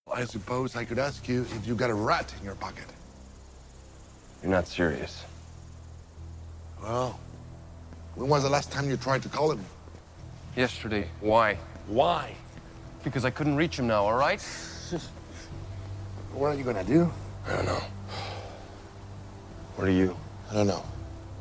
I suppose I could ask you if you got a rat in your pocket. You're not serious. Well, when was the last time you tried to call him? Yesterday. Why? Why? Because I couldn't reach him now, all right? What are you gonna do? I don't know. What are you? I don't know.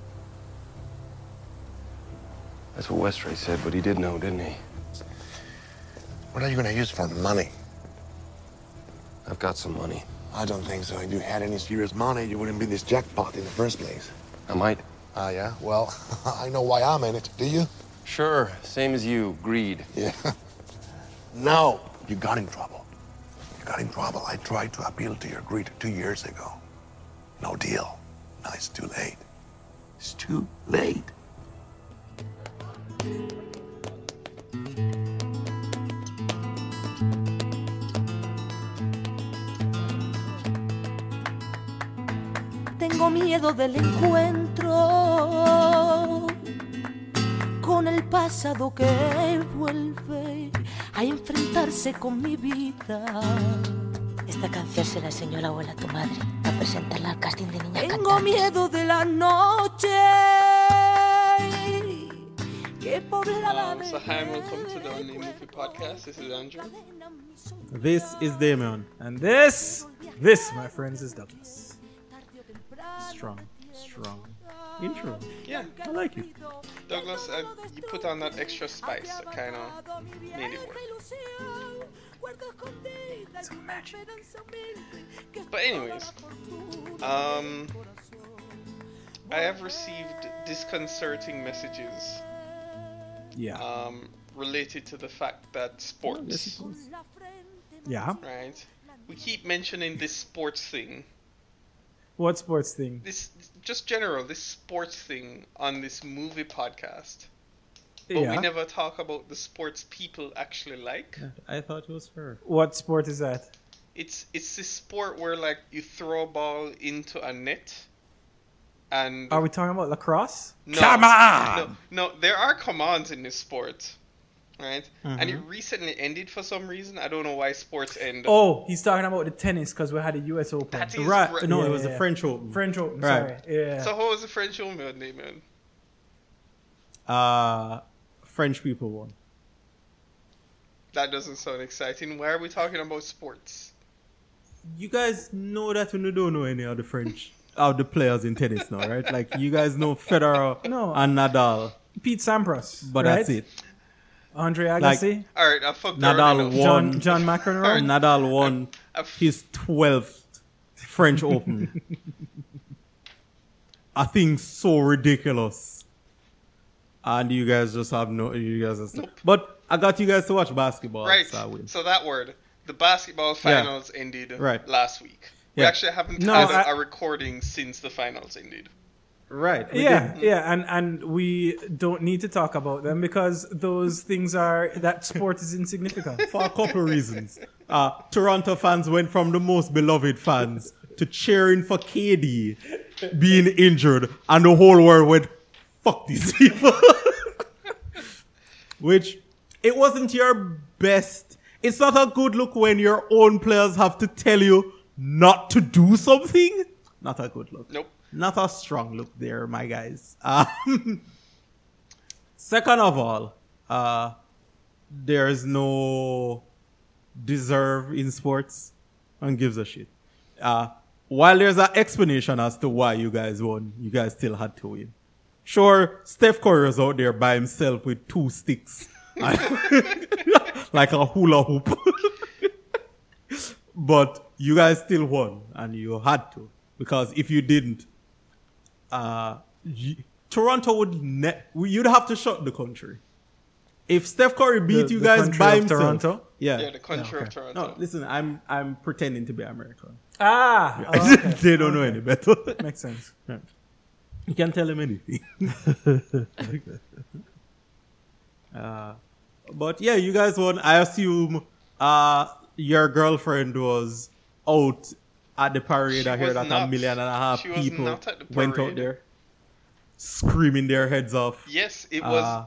That's what Westray said, but he did know, didn't he? What are you gonna use for money? I've got some money. I don't think so. If you had any serious money, you wouldn't be this jackpot in the first place. I might. Ah, yeah? Well, I know why I'm in it. Do you? Sure, same as you. Greed. Yeah. No, you got in trouble. You got in trouble. I tried to appeal to your greed 2 years ago. No deal. Now it's too late. It's too late. Tengo miedo del encuentro con el pasado que vuelve a enfrentarse con mi vida. Esta canción se la enseñó la abuela a tu madre para presentarla al casting de niñas Tengo cantantes. miedo de la noche que poblada de So hi and welcome to the Only Movie Podcast. This is Andrew. This is Damon. And this, my friends, is Douglas. Strong intro. Yeah, I like it. Douglas, you put on that extra spice that kind of made it work. But anyways, I have received disconcerting messages Yeah. related to the fact that sports, Yeah. right? We keep mentioning this sports thing. What sports thing? This sports thing on this movie podcast. But Yeah. we never talk about the sports people actually like. I thought it was her. What sport is that? It's this sport where like you throw a ball into a net and Are we talking about lacrosse? no, Come on! No, there are commands in this sport. Right? Mm-hmm. And it recently ended for some reason. I don't know why sports end. Oh, he's talking about the tennis because we had the U.S. Open. That is Right. right. No, Yeah, it was yeah. the French Open. French Open, Right. sorry. Yeah. So how was the French Open, man? French people won. That doesn't sound exciting. Why are we talking about sports? You guys know that when you don't know any of the French, of the players in tennis now, right? Like, you guys know Federer No. and Nadal, Pete Sampras. but right? that's it. Andre Agassi. Alright, I fucked Nadal around enough. won. John McEnroe. Nadal won his 12th French Open. A thing so ridiculous. And you guys just have But I got you guys to watch basketball. Right. So I win. So that word, the basketball finals ended Right. last week. We Yeah. actually haven't No, had I- a recording since the finals ended. Right. we Yeah, did. and we don't need to talk about them because those things that sport is insignificant. For a couple of reasons. Toronto fans went from the most beloved fans to cheering for KD being injured, and the whole world went, fuck these people. Which, it wasn't your best. It's not a good look when your own players have to tell you not to do something. Not a good look. Nope. Not a strong look there, my guys. Second of all, there's no deserve in sports and gives a shit. While there's an explanation as to why you guys won, you guys still had to win. Sure, Steph Curry was out there by himself with 2 sticks. Like a hula hoop. But you guys still won, and you had to. Because if you didn't, Toronto you'd have to shut the country. If Steph Curry beat you The guys country by of himself, Toronto? Yeah, the country of okay. Toronto. No, listen, I'm pretending to be American. Oh, okay. They don't know any better. Makes sense. You can tell him anything. But yeah, you guys won. I assume your girlfriend was out at the parade. She I heard was that not. 1.5 million She was people not at the went out parade. there screaming their heads off. Yes, it was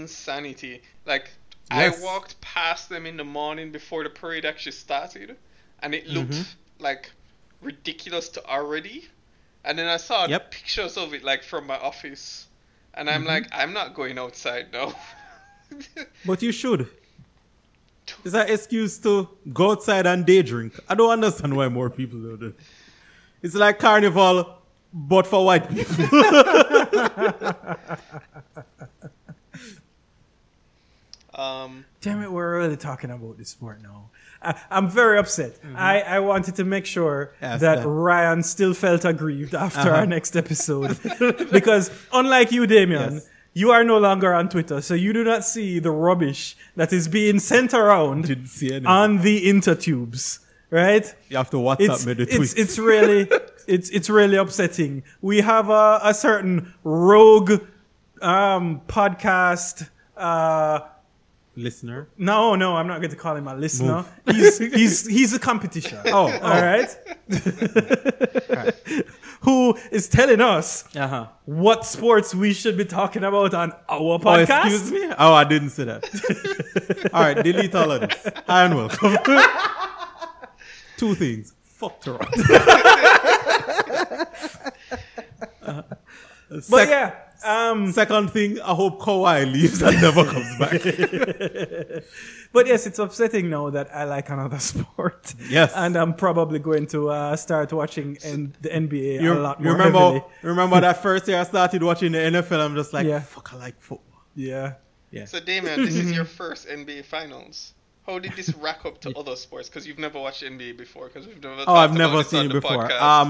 insanity. Like, Yes. I walked past them in the morning before the parade actually started, and it looked like ridiculous to already. And then I saw pictures of it like from my office, and I'm like, I'm not going outside now. But you should. It's an excuse to go outside and day drink. I don't understand why more people do that. It's like carnival, but for white people. Damn it, we're really talking about this sport now. I'm very upset. I wanted to make sure that Ryan still felt aggrieved after our next episode. Because unlike you, Damien, you are no longer on Twitter, so you do not see the rubbish that is being sent around on the intertubes, right? You have to WhatsApp me the tweets. It's really upsetting. We have a certain rogue podcast listener. No, I'm not going to call him a listener. He's a competition. All right. Who is telling us what sports we should be talking about on our podcast? Excuse me? Oh, I didn't say that. All right, delete all of this. Hi and welcome. 2 things. Fuck Toronto. Second thing, I hope Kawhi leaves and never comes back. But yes, it's upsetting now that I like another sport. Yes. And I'm probably going to start watching the NBA a lot more heavily. Remember that first year I started watching the NFL, I'm just like, fuck, I like football. Yeah. So Damien, this is your first NBA Finals. How did this rack up to other sports? Because you've never watched NBA before. Because we've never. I've never seen it before.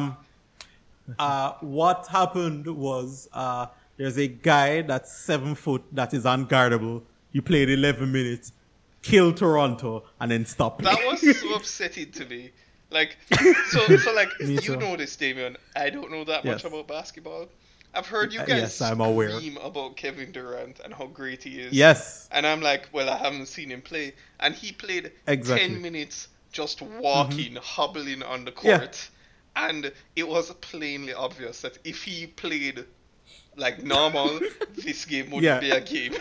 What happened was there's a guy that's 7 foot that is unguardable. He played 11 minutes, killed Toronto, and then stopped. That was so upsetting to me. Like, so like you know this, Damien. I don't know that much about basketball. I've heard you guys scream about Kevin Durant and how great he is. Yes. And I'm like, well, I haven't seen him play. And he played 10 minutes just walking, hobbling on the court. Yeah. And it was plainly obvious that if he played like normal, this game wouldn't be a game.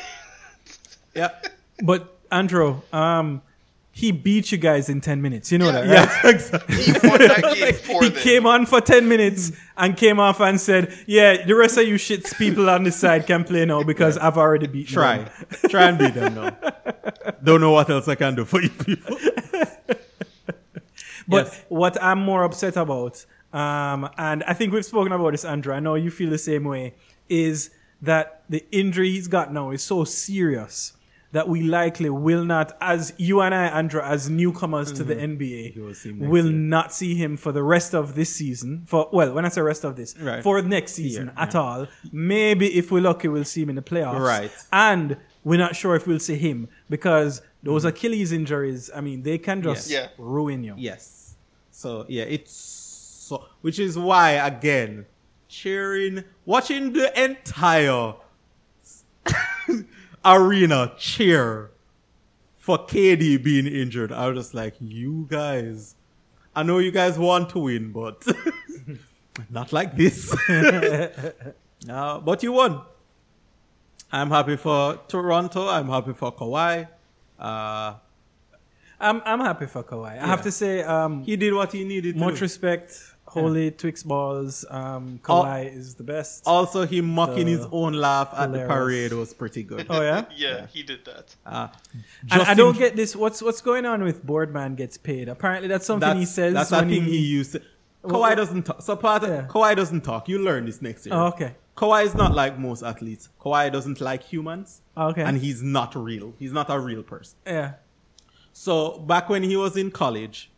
But, Andrew, he beat you guys in 10 minutes. You know that, right? Yeah, exactly. He won that game for them. He came on for 10 minutes and came off and said, yeah, the rest of you shits people on this side can play now because I've already beaten them. Try and beat them now. Don't know what else I can do for you people. But what I'm more upset about, and I think we've spoken about this, Andrew, I know you feel the same way, is that the injury he's got now is so serious that we likely will not, as you and I, Andrew, as newcomers to the NBA, will not see him for the rest of this season. When I say rest of this, for next season at all. Maybe if we're lucky, we'll see him in the playoffs. Right. And we're not sure if we'll see him because those Achilles injuries, I mean, they can just ruin you. Yes. So, which is why, again, watching the entire arena cheer for KD being injured. I was just like, you guys, I know you guys want to win, but not like this. But you won. I'm happy for Toronto. I'm happy for Kawhi. I'm happy for Kawhi. I have to say, he did what he needed to. Much respect. Holy Twix balls. Kawhi is the best. Also, him mocking his own laugh at the parade was pretty good. Oh, yeah? Yeah, he did that. And I don't get this. What's going on with Boardman gets paid? Apparently, that's something he says. That's a thing he used to. Kawhi doesn't talk. So Kawhi doesn't talk. You learn this next year. Oh, okay. Kawhi is not like most athletes. Kawhi doesn't like humans. Okay. And he's not real. He's not a real person. Yeah. So back when he was in college,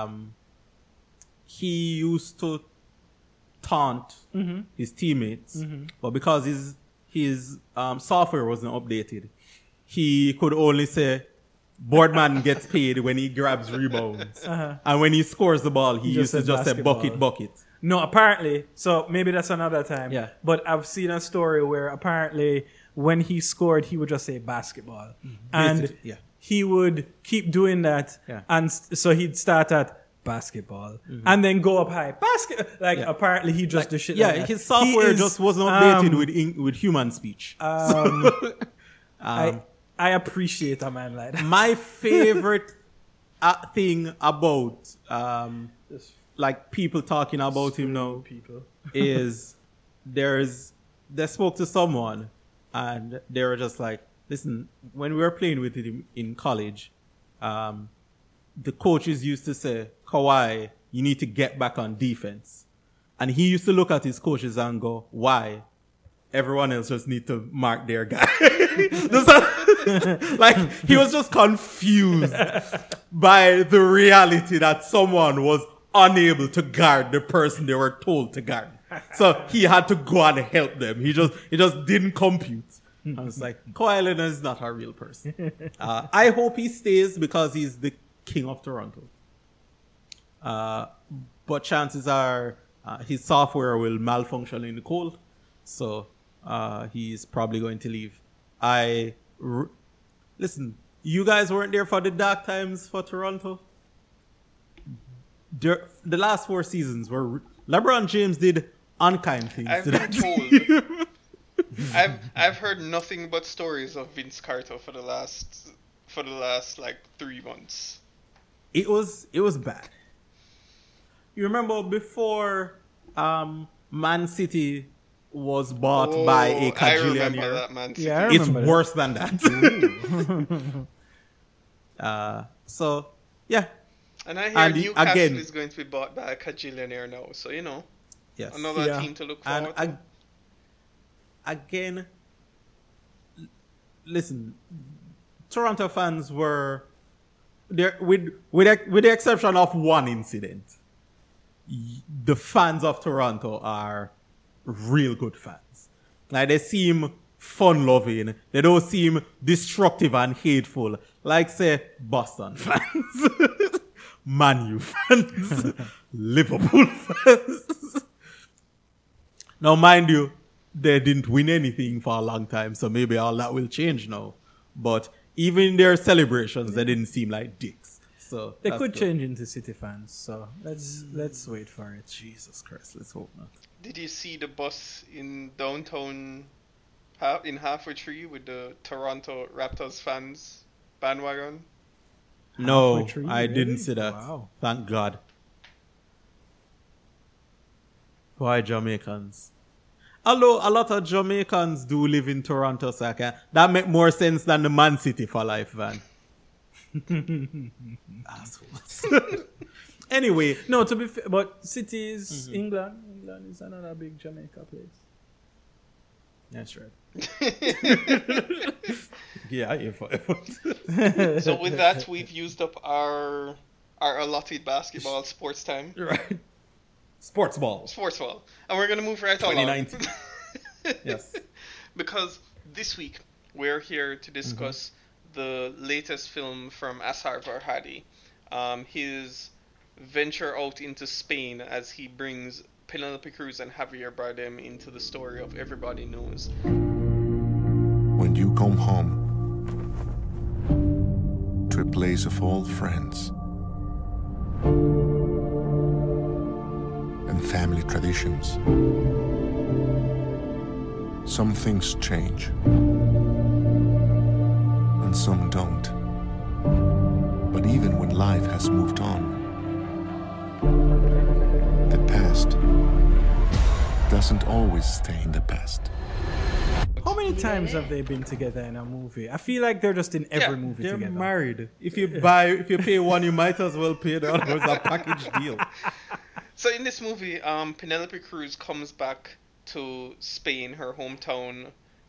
he used to taunt his teammates, but because his software wasn't updated, he could only say Boardman gets paid when he grabs rebounds, and when he scores the ball, he used to just say bucket. No, apparently. So maybe that's another time. Yeah. But I've seen a story where apparently when he scored, he would just say basketball, and he would keep doing that, and so he'd start at basketball and then go up high apparently he just does shit like that. His software just wasn't updated with human speech. I appreciate a man like that. My favorite thing about like people talking about him now is they spoke to someone and they were just like, listen, when we were playing with him in college, the coaches used to say, Kawhi, you need to get back on defense. And he used to look at his coaches and go, why? Everyone else just need to mark their guy. Like, he was just confused by the reality that someone was unable to guard the person they were told to guard. So he had to go and help them. He just didn't compute. I was like, Kawhi Leonard is not a real person. I hope he stays because he's the king of Toronto. But chances are his software will malfunction in the cold. So he's probably going to leave. Listen, you guys weren't there for the dark times for Toronto. The last 4 seasons where LeBron James did unkind things. I've been told. I've heard nothing but stories of Vince Carter for the last like 3 months. It was bad. You remember before Man City was bought by a I remember cajillionaire? that, Man City. Yeah, I It's remember worse than that. So yeah. And I hear And Newcastle again- is going to be bought by a cajillionaire now, so you know, Yes. another Yeah. team to look And forward to. again, listen, Toronto fans were there with the exception of one incident. The fans of Toronto are real good fans. Like, they seem fun-loving. They don't seem destructive and hateful. Like, say, Boston fans, Man U fans, Liverpool fans. Now, mind you, they didn't win anything for a long time, so maybe all that will change now. But even in their celebrations, they didn't seem like dicks. So They that's could good. change into City fans, so let's wait for it. Jesus Christ, let's hope not. Did you see the bus in downtown in Halfway Tree with the Toronto Raptors fans bandwagon? No, Halfway Tree, I really? didn't see that. Wow. Thank God. Why Jamaicans? Although a lot of Jamaicans do live in Toronto, so that make more sense than the Man City for life van. Assholes. Anyway, No, to be fair, but City is England. England is another big Jamaica place. that's right. Yeah, yeah, forever. So with that, we've used up our allotted basketball sports time. Right. Sports ball. Sports ball. And we're going to move right on. 2019. Yes. Because this week we're here to discuss the latest film from Asghar Farhadi. His venture out into Spain as he brings Penelope Cruz and Javier Bardem into the story of Everybody Knows. When you come home to a place of old friends and family traditions, some things change and some don't. But even when life has moved on, the past doesn't always stay in the past. How many times have they been together in a movie? I feel like they're just in every Yeah, movie They're together. married. If you pay one, you might as well pay the other. It's a package deal. So in this movie, Penelope Cruz comes back to Spain, her hometown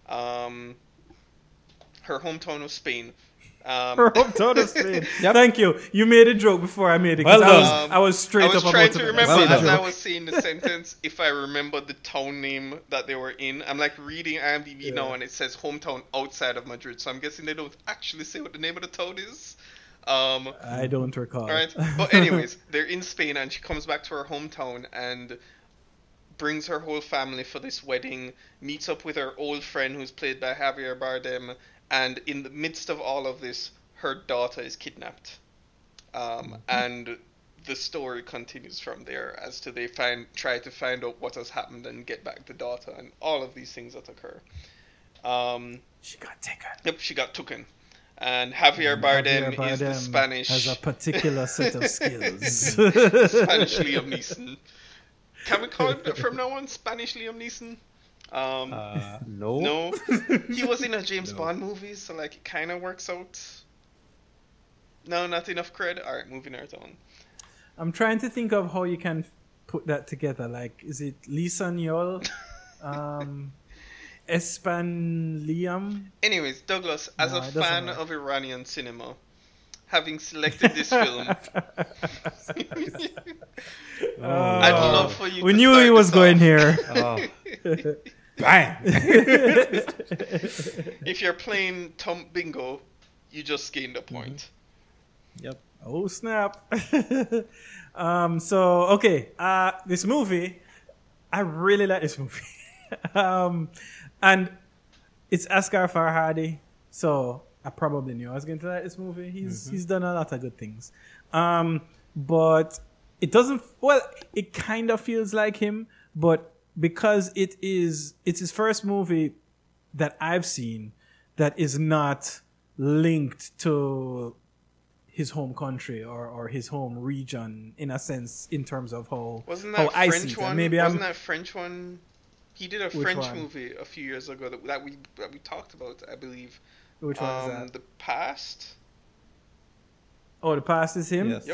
of Spain. Her hometown of Spain. Thank you. You made a joke before I made it. 'cause Well I done. I was straight I was up trying about to to remember Well as done. I was saying the sentence if I remember the town name that they were in. I'm like reading IMDb now and it says hometown outside of Madrid, so I'm guessing they don't actually say what the name of the town is. I don't recall. Alright, but anyways, they're in Spain and she comes back to her hometown and brings her whole family for this wedding, meets up with her old friend who's played by Javier Bardem, and in the midst of all of this, her daughter is kidnapped. And the story continues from there as to they try to find out what has happened and get back the daughter and all of these things that occur. She got taken. Yep, she got taken. And Javier Bardem is the Spanish. Has a particular set of skills. Spanish Liam Neeson. Can we call it from now on Spanish Liam Neeson? No. No. He was in a James Bond movie, so like it kind of works out. No, not enough cred. All right, moving right on. I'm trying to think of how you can put that together. Like, is it Lisan Yol? Espan Liam? Anyways, Douglas, as a fan of Iranian cinema, having selected this film, I'd love for you we to knew start he was this going off. here. Bang! If you're playing Tom Bingo, you just gained a point. Yep. Oh, snap. So, okay. This movie, I really like this movie. And it's Asghar Farhadi, so I probably knew I was going to like this movie. He's done a lot of good things. But it doesn't, well, it kind of feels like him, but because it's his first movie that I've seen that is not linked to his home country or his home region in a sense, in terms of how Wasn't how that I French see it. one? Maybe Wasn't that French one? He did a Which French one? movie a few years ago that we talked about, I believe. Which one is that? The Past. Oh, The Past is him? Yes. Yep.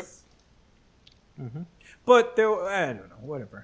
But there, I don't know, whatever.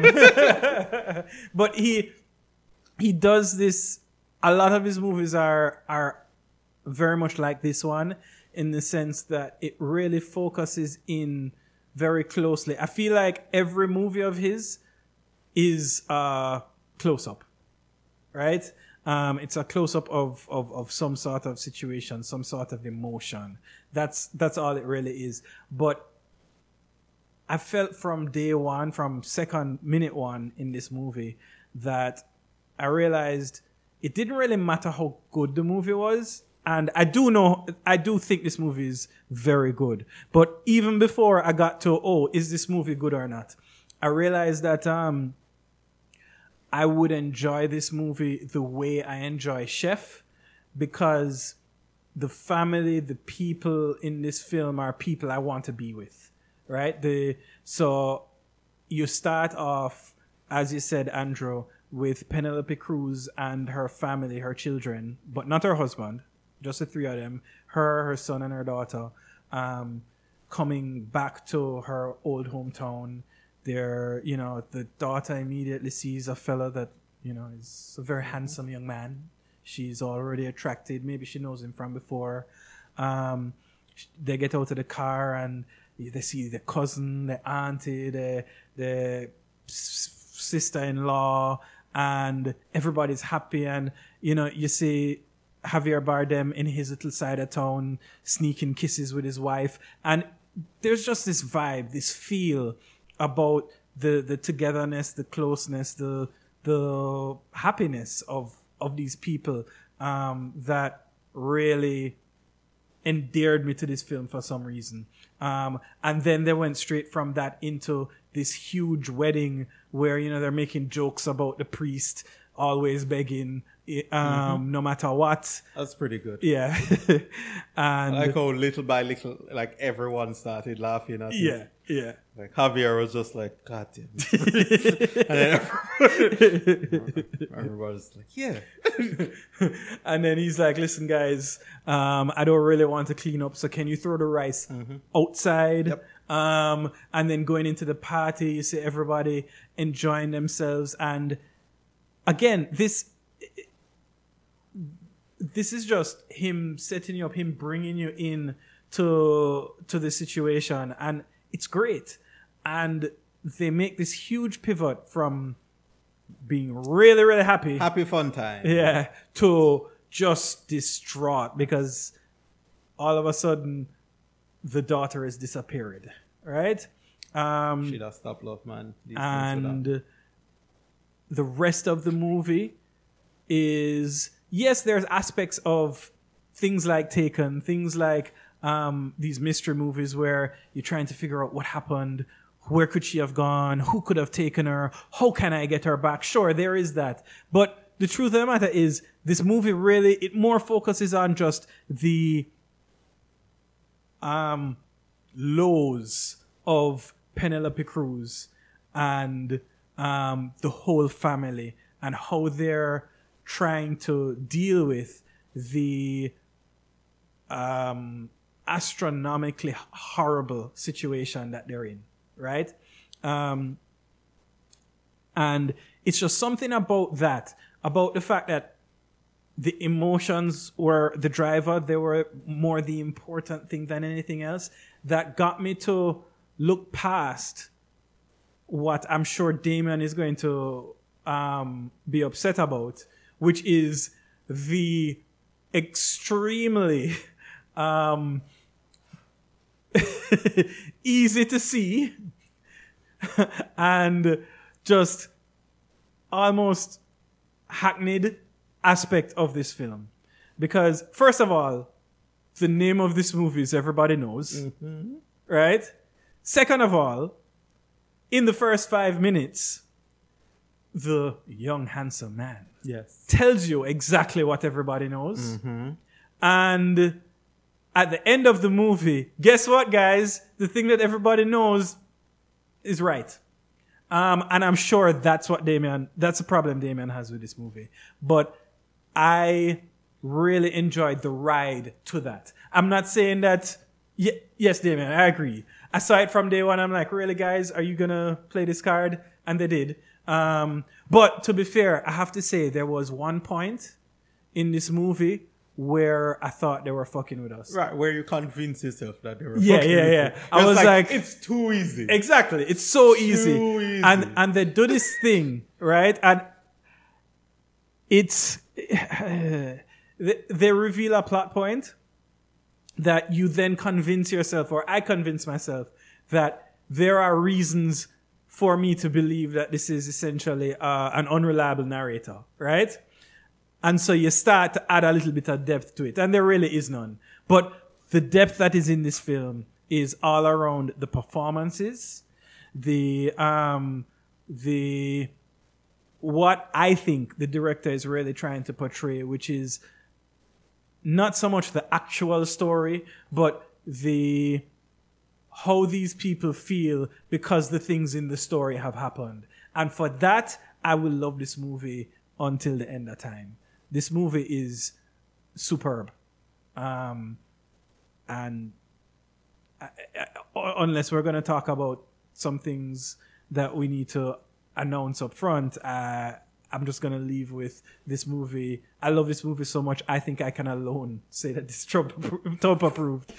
But he does this. A lot of his movies are very much like this one, in the sense that it really focuses in very closely. I feel like every movie of his is close up, right? It's a close up of some sort of situation, some sort of emotion. That's all it really is. But I felt from day one, from minute one in this movie, that I realized it didn't really matter how good the movie was. And I do think this movie is very good. But even before I got to, is this movie good or not? I realized that I would enjoy this movie the way I enjoy Chef, because the family, the people in this film are people I want to be with, right? So you start off, as you said, Andrew, with Penelope Cruz and her family, her children, but not her husband, just the three of them, her son, and her daughter, coming back to her old hometown. The daughter immediately sees a fella that, is a very handsome young man. She's already attracted. Maybe she knows him from before. They get out of the car and they see the cousin, the auntie, the sister-in-law, and everybody's happy. And, you see Javier Bardem in his little side of town sneaking kisses with his wife. And there's just this vibe, this feel about the togetherness, the closeness, the happiness of these people that really endeared me to this film for some reason. And then they went straight from that into this huge wedding where, they're making jokes about the priest always begging, no matter what. That's pretty good. Yeah. And I like how little by little, like, everyone started laughing at it. Yeah. Like, Javier was just like, God damn it. And then everybody's like, yeah. And then he's like, listen, guys, I don't really want to clean up, so can you throw the rice outside? Yep. And then going into the party, you see everybody enjoying themselves. And again, this is just him setting you up, him bringing you in to the situation, and it's great. And they make this huge pivot from being really, really happy, Fun time. yeah, to just distraught because all of a sudden the daughter has disappeared, right? She does stop love, man. And the rest of the movie is, yes, there's aspects of things like Taken, things like these mystery movies where you're trying to figure out what happened, where could she have gone, who could have taken her, how can I get her back? Sure, there is that. But the truth of the matter is, this movie really, it more focuses on just the lows of Penelope Cruz and the whole family and how they're trying to deal with the astronomically horrible situation that they're in, right? And it's just something about that, about the fact that the emotions were the driver, they were more the important thing than anything else, that got me to look past what I'm sure Damien is going to be upset about, which is the extremely easy to see and just almost hackneyed aspect of this film. Because, first of all, the name of this movie is Everybody Knows, right? Second of all, in the first 5 minutes, the young, handsome man tells you exactly what everybody knows. And at the end of the movie, guess what, guys? The thing that everybody knows is right. And I'm sure that's the problem Damien has with this movie. But I really enjoyed the ride to that. I'm not saying that, yes, Damien, I agree. I saw it from day one. I'm like, really, guys, are you going to play this card? And they did. But to be fair, I have to say there was one point in this movie where I thought they were fucking with us. Right, where you convince yourself that they were fucking with you. I was like, it's too easy. Exactly. It's so easy. Too easy. And they do this thing, right? And it's they reveal a plot point that you then convince yourself, or I convince myself, that there are reasons for me to believe that this is essentially an unreliable narrator, right? And so you start to add a little bit of depth to it. And there really is none. But the depth that is in this film is all around the performances, what I think the director is really trying to portray, which is not so much the actual story, but how these people feel because the things in the story have happened. And for that, I will love this movie until the end of time. This movie is superb. And unless we're going to talk about some things that we need to announce up front, I'm just going to leave with this movie. I love this movie so much, I think I can alone say that this Trump approved.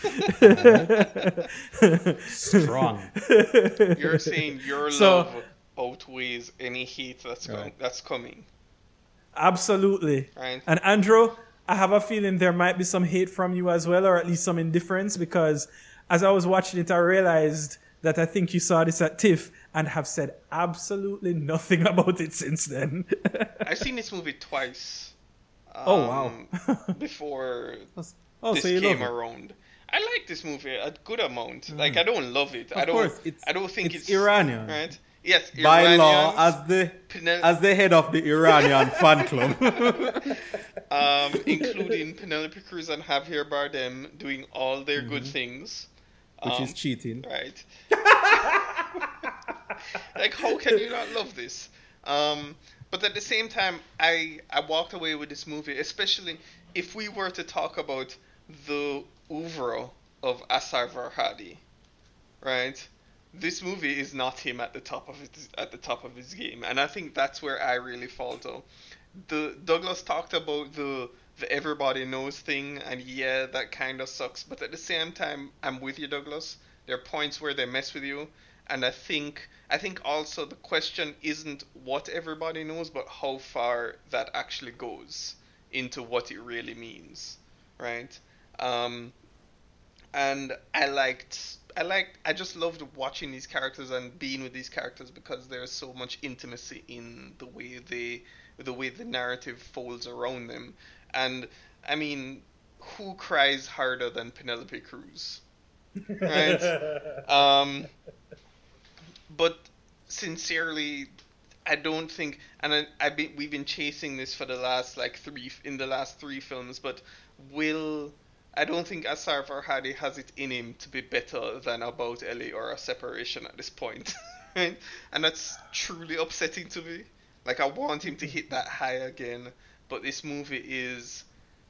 Strong. You're saying your love outweighs any hate that's coming. Absolutely. Right. And Andrew, I have a feeling there might be some hate from you as well, or at least some indifference, because as I was watching it, I realized that I think you saw this at TIFF and have said absolutely nothing about it since then. I've seen this movie twice. Wow. Before this so you came love it. around. I like this movie a good amount. Like, I don't love it. Of course, I don't think it's Iranian. Right? Yes, By Iranian. law, as the head of the Iranian fan club. Including Penelope Cruz and Javier Bardem doing all their good things. Which is cheating. Right. Like, how can you not love this? But at the same time, I walked away with this movie, especially if we were to talk about the oeuvre of Asghar Farhadi, right? This movie is not him at the top of his game, and I think that's where I really falter. Douglas talked about the everybody knows thing, and yeah, that kind of sucks. But at the same time, I'm with you, Douglas. There are points where they mess with you, and I think also the question isn't what everybody knows, but how far that actually goes into what it really means, right? And I just loved watching these characters and being with these characters because there's so much intimacy in the way the narrative folds around them. And I mean, who cries harder than Penelope Cruz, right? But sincerely, I don't think, and we've been chasing this for the last three films, but I don't think Asar Farhadi has it in him to be better than About Ellie or A Separation at this point. Right? And that's truly upsetting to me. Like, I want him to hit that high again, but this movie is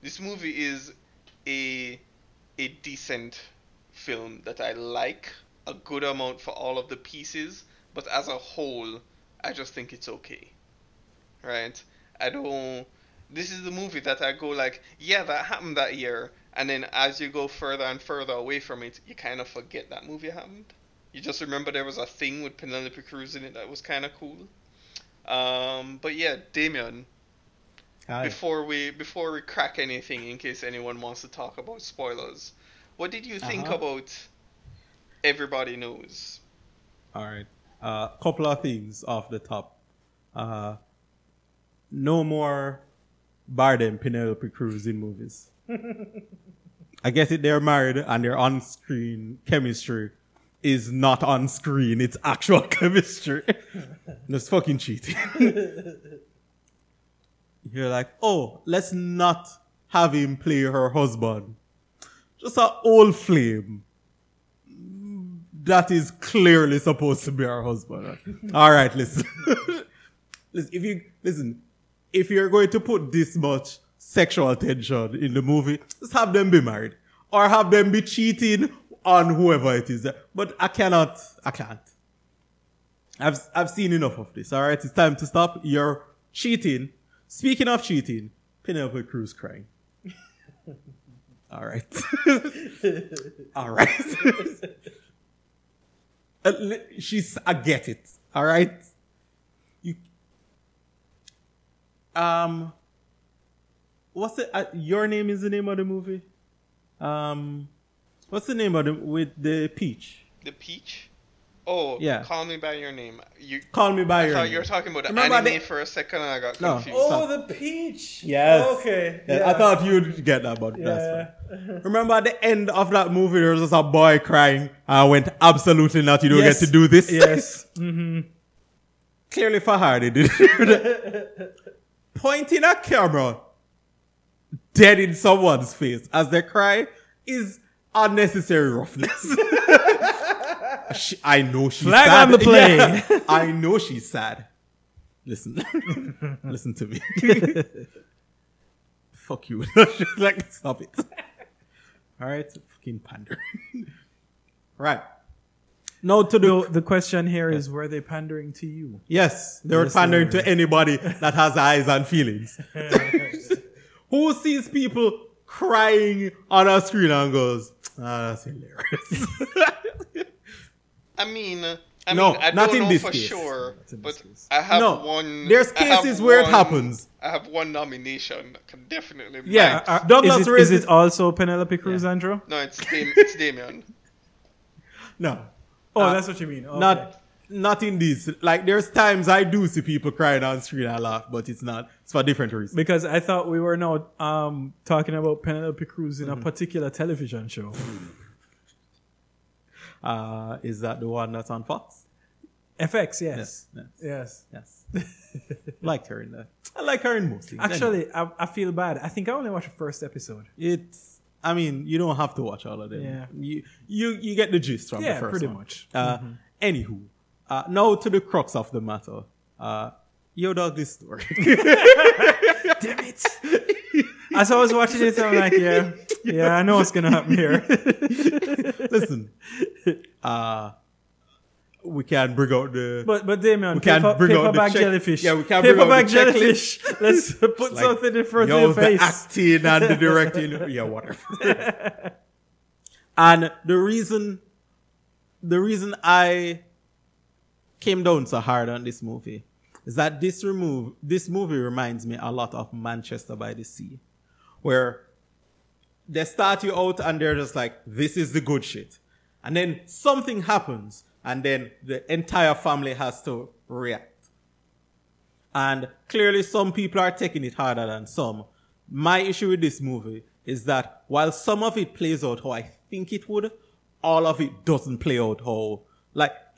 a decent film that I like a good amount for all of the pieces, but as a whole, I just think it's okay. Right? This is the movie that I go like, yeah, that happened that year, and then as you go further and further away from it, you kind of forget that movie happened. You just remember there was a thing with Penelope Cruz in it that was kind of cool. But yeah, Damien, Hi. before we crack anything, in case anyone wants to talk about spoilers, what did you think about Everybody Knows? All right. Couple of things off the top. No more Bardem Penelope Cruz in movies. I get it, they're married and their on-screen chemistry is not on screen, it's actual chemistry. It's fucking cheating. You're like, oh, let's not have him play her husband. Just an old flame that is clearly supposed to be her husband. All right, listen. If you're going to put this much sexual tension in the movie, just have them be married or have them be cheating on whoever it is. But I can't. I've seen enough of this. All right, it's time to stop. You're cheating. Speaking of cheating, Penelope Cruz crying. All right. All right. I get it. All right. What's it? Your Name is the name of the movie. What's the name of with the peach? The peach? Oh, yeah. Call Me by Your Name. Call Me by Your Name. I thought you were talking about the anime for a second, and I got confused. Oh, the peach. Yes. Okay. Yeah. I thought you'd get that, but that's fine. Remember at the end of that movie, there was just a boy crying. I went, absolutely not. You don't get to do this. Yes. Mm-hmm. Clearly Farhadi did. Pointing a camera dead in someone's face as they cry is unnecessary roughness. I know she's Flag sad. on the play. Yeah, I know she's sad. Listen. Listen to me. Fuck you. Like, stop it. Alright, fucking pandering. Right. No, the question here is, were they pandering to you? Yes, they were pandering to anybody that has eyes and feelings. Who sees people crying on a screen and goes, that's hilarious. I mean, I not don't in know this for case. sure, but I have one. There's cases where it happens. I have one nomination that can definitely. Yeah, Douglas is it also Penelope Cruz, Andrew? No, it's Damien. No. Oh, that's what you mean. Okay. Not in this. Like, there's times I do see people crying on screen and laugh, but it's not. It's for different reasons. Because I thought we were now talking about Penelope Cruz in a particular television show. Is that the one that's on Fox? FX, yes. Liked her in that. I like her in most things. Actually, I feel bad. I think I only watched the first episode. I mean, you don't have to watch all of them. Yeah. You get the gist from the first pretty one. much. Anywho, now to the crux of the matter. Yo, dog, this story. Damn it. As I was watching it, I'm like, yeah, I know what's going to happen here. Listen, we can bring out the... But Damien, we can bring out the jellyfish. Yeah, we can bring out the jellyfish. Let's put something in front of your face. The acting and the directing. Yeah, whatever. And the reason I came down so hard on this movie is that this movie reminds me a lot of Manchester by the Sea, where they start you out and they're just like, this is the good shit. And then something happens and then the entire family has to react. And clearly some people are taking it harder than some. My issue with this movie is that while some of it plays out how I think it would, all of it doesn't play out how, like,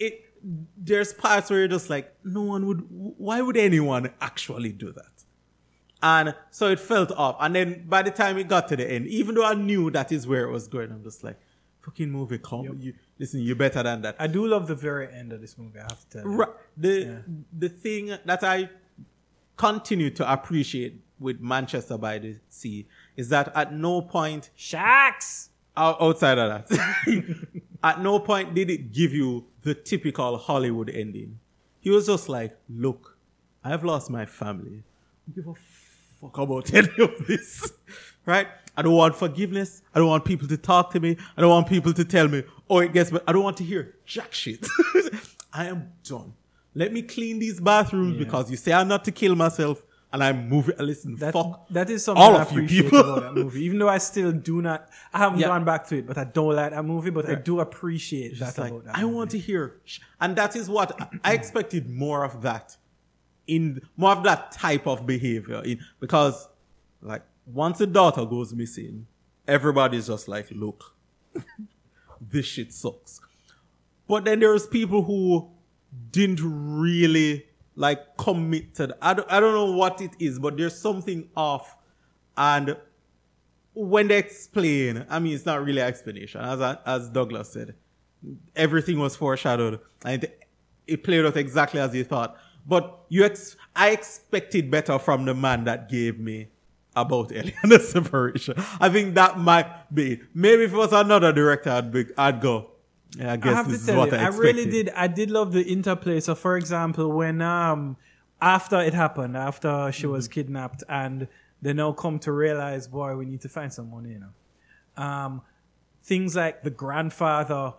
there's parts where you're just like, why would anyone actually do that? And so it felt off. And then by the time it got to the end, even though I knew that is where it was going, I'm just like, fucking movie, come. Listen, you're better than that. I do love the very end of this movie, I have to tell you. The thing that I continue to appreciate with Manchester by the Sea is that at no point... Sharks! Outside of that, at no point did it give you the typical Hollywood ending. He was just like, look, I've lost my family. I don't give a fuck about any of this. Right? I don't want forgiveness. I don't want people to talk to me. I don't want people to tell me, oh, it gets better. I don't want to hear jack shit. I am done. Let me clean these bathrooms because you say I'm not to kill myself. And I'm moving. Listen, fuck. That is something all I of you appreciate people. about that movie. Even though I still do not, I haven't gone back to it, but I don't like that movie. But I do appreciate that about that. I want to hear, and that is what I expected more of that, more of that type of behavior. Because, like, once a daughter goes missing, everybody's just like, look, this shit sucks. But then there's people who didn't really like committed. I don't know what it is, but there's something off. And when they explain, I mean, it's not really an explanation. As Douglas said, everything was foreshadowed, and it played out exactly as you thought. But I expected better from the man that gave me about Ellie and the separation. I think that might be. Maybe if it was another director, I'd go. Yeah, I guess this is what I expected. I really did. I did love the interplay. So, for example, when after it happened, after she was kidnapped, and they now come to realize, boy, we need to find someone, you know. Things like the grandfather,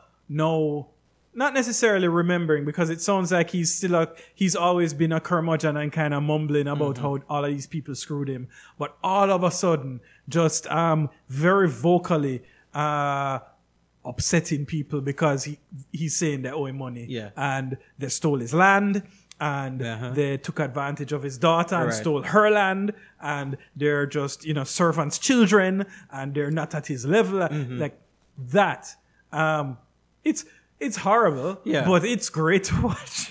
not necessarily remembering, because it sounds like he's always been a curmudgeon and kind of mumbling about how all of these people screwed him, but all of a sudden, just very vocally. Upsetting people because he's saying they owe him money, and they stole his land, and they took advantage of his daughter and stole her land, and they're just servants' children, and they're not at his level, like that. It's horrible, but it's great to watch.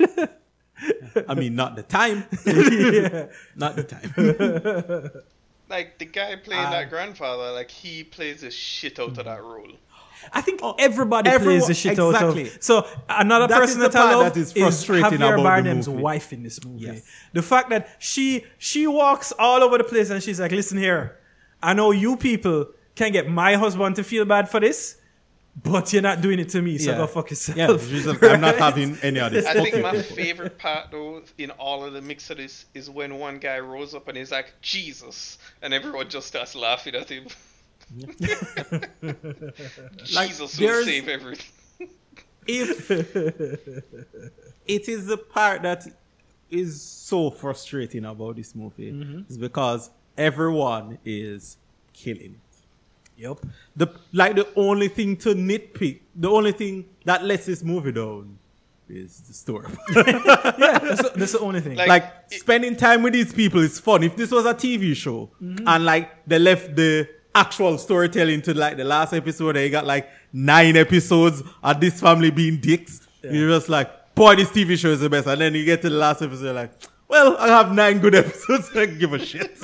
I mean, not the time. Not the time. Like the guy playing that grandfather, like he plays the shit out of that role. I think everybody plays the shit out of. So another person that I love is Javier Bardem's wife in this movie. Yes. The fact that she walks all over the place and she's like, listen here, I know you people can get my husband to feel bad for this, but you're not doing it to me, so go fuck yourself. Yeah, I'm not having any of this. I think my favorite part, though, in all of the mix of this is when one guy rose up and he's like, Jesus, and everyone just starts laughing at him. Jesus will save everything. If it is the part that is so frustrating about this movie, is because everyone is killing it. Yep. The only thing to nitpick, the only thing that lets this movie down is the story. That's the only thing. Spending time with these people is fun. If this was a TV show and they left the actual storytelling to the last episode, they got 9 episodes of this family being dicks. You're just like, boy, this TV show is the best. And then you get to the last episode, you're like, well, I have 9 good episodes. I don't give a shit.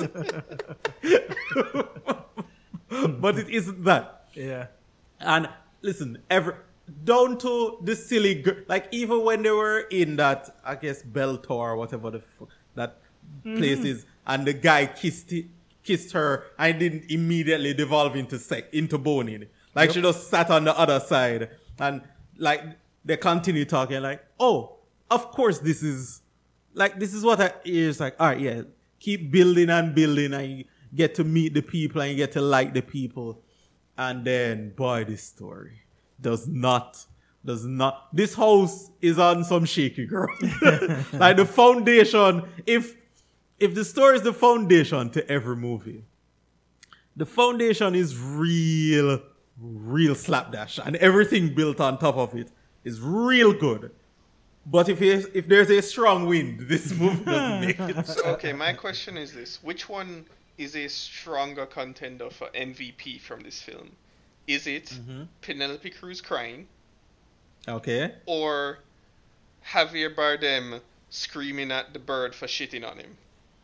But it isn't that. Yeah. And listen, down to the silly, even when they were in that, I guess, Beltor or whatever that place is, and the guy kissed her and didn't immediately devolve into boning. She just sat on the other side, and they continue talking oh, of course this is what it's like, all right, yeah, keep building and building, and you get to meet the people and you get to like the people. And then, boy, this story does not, this house is on some shaky ground. The foundation, if the story is the foundation to every movie, the foundation is real slapdash, and everything built on top of it is real good. But if there's a strong wind, this movie doesn't make it. Okay, my question is this. Which one is a stronger contender for MVP from this film? Is it Penelope Cruz crying? Okay. Or Javier Bardem screaming at the bird for shitting on him?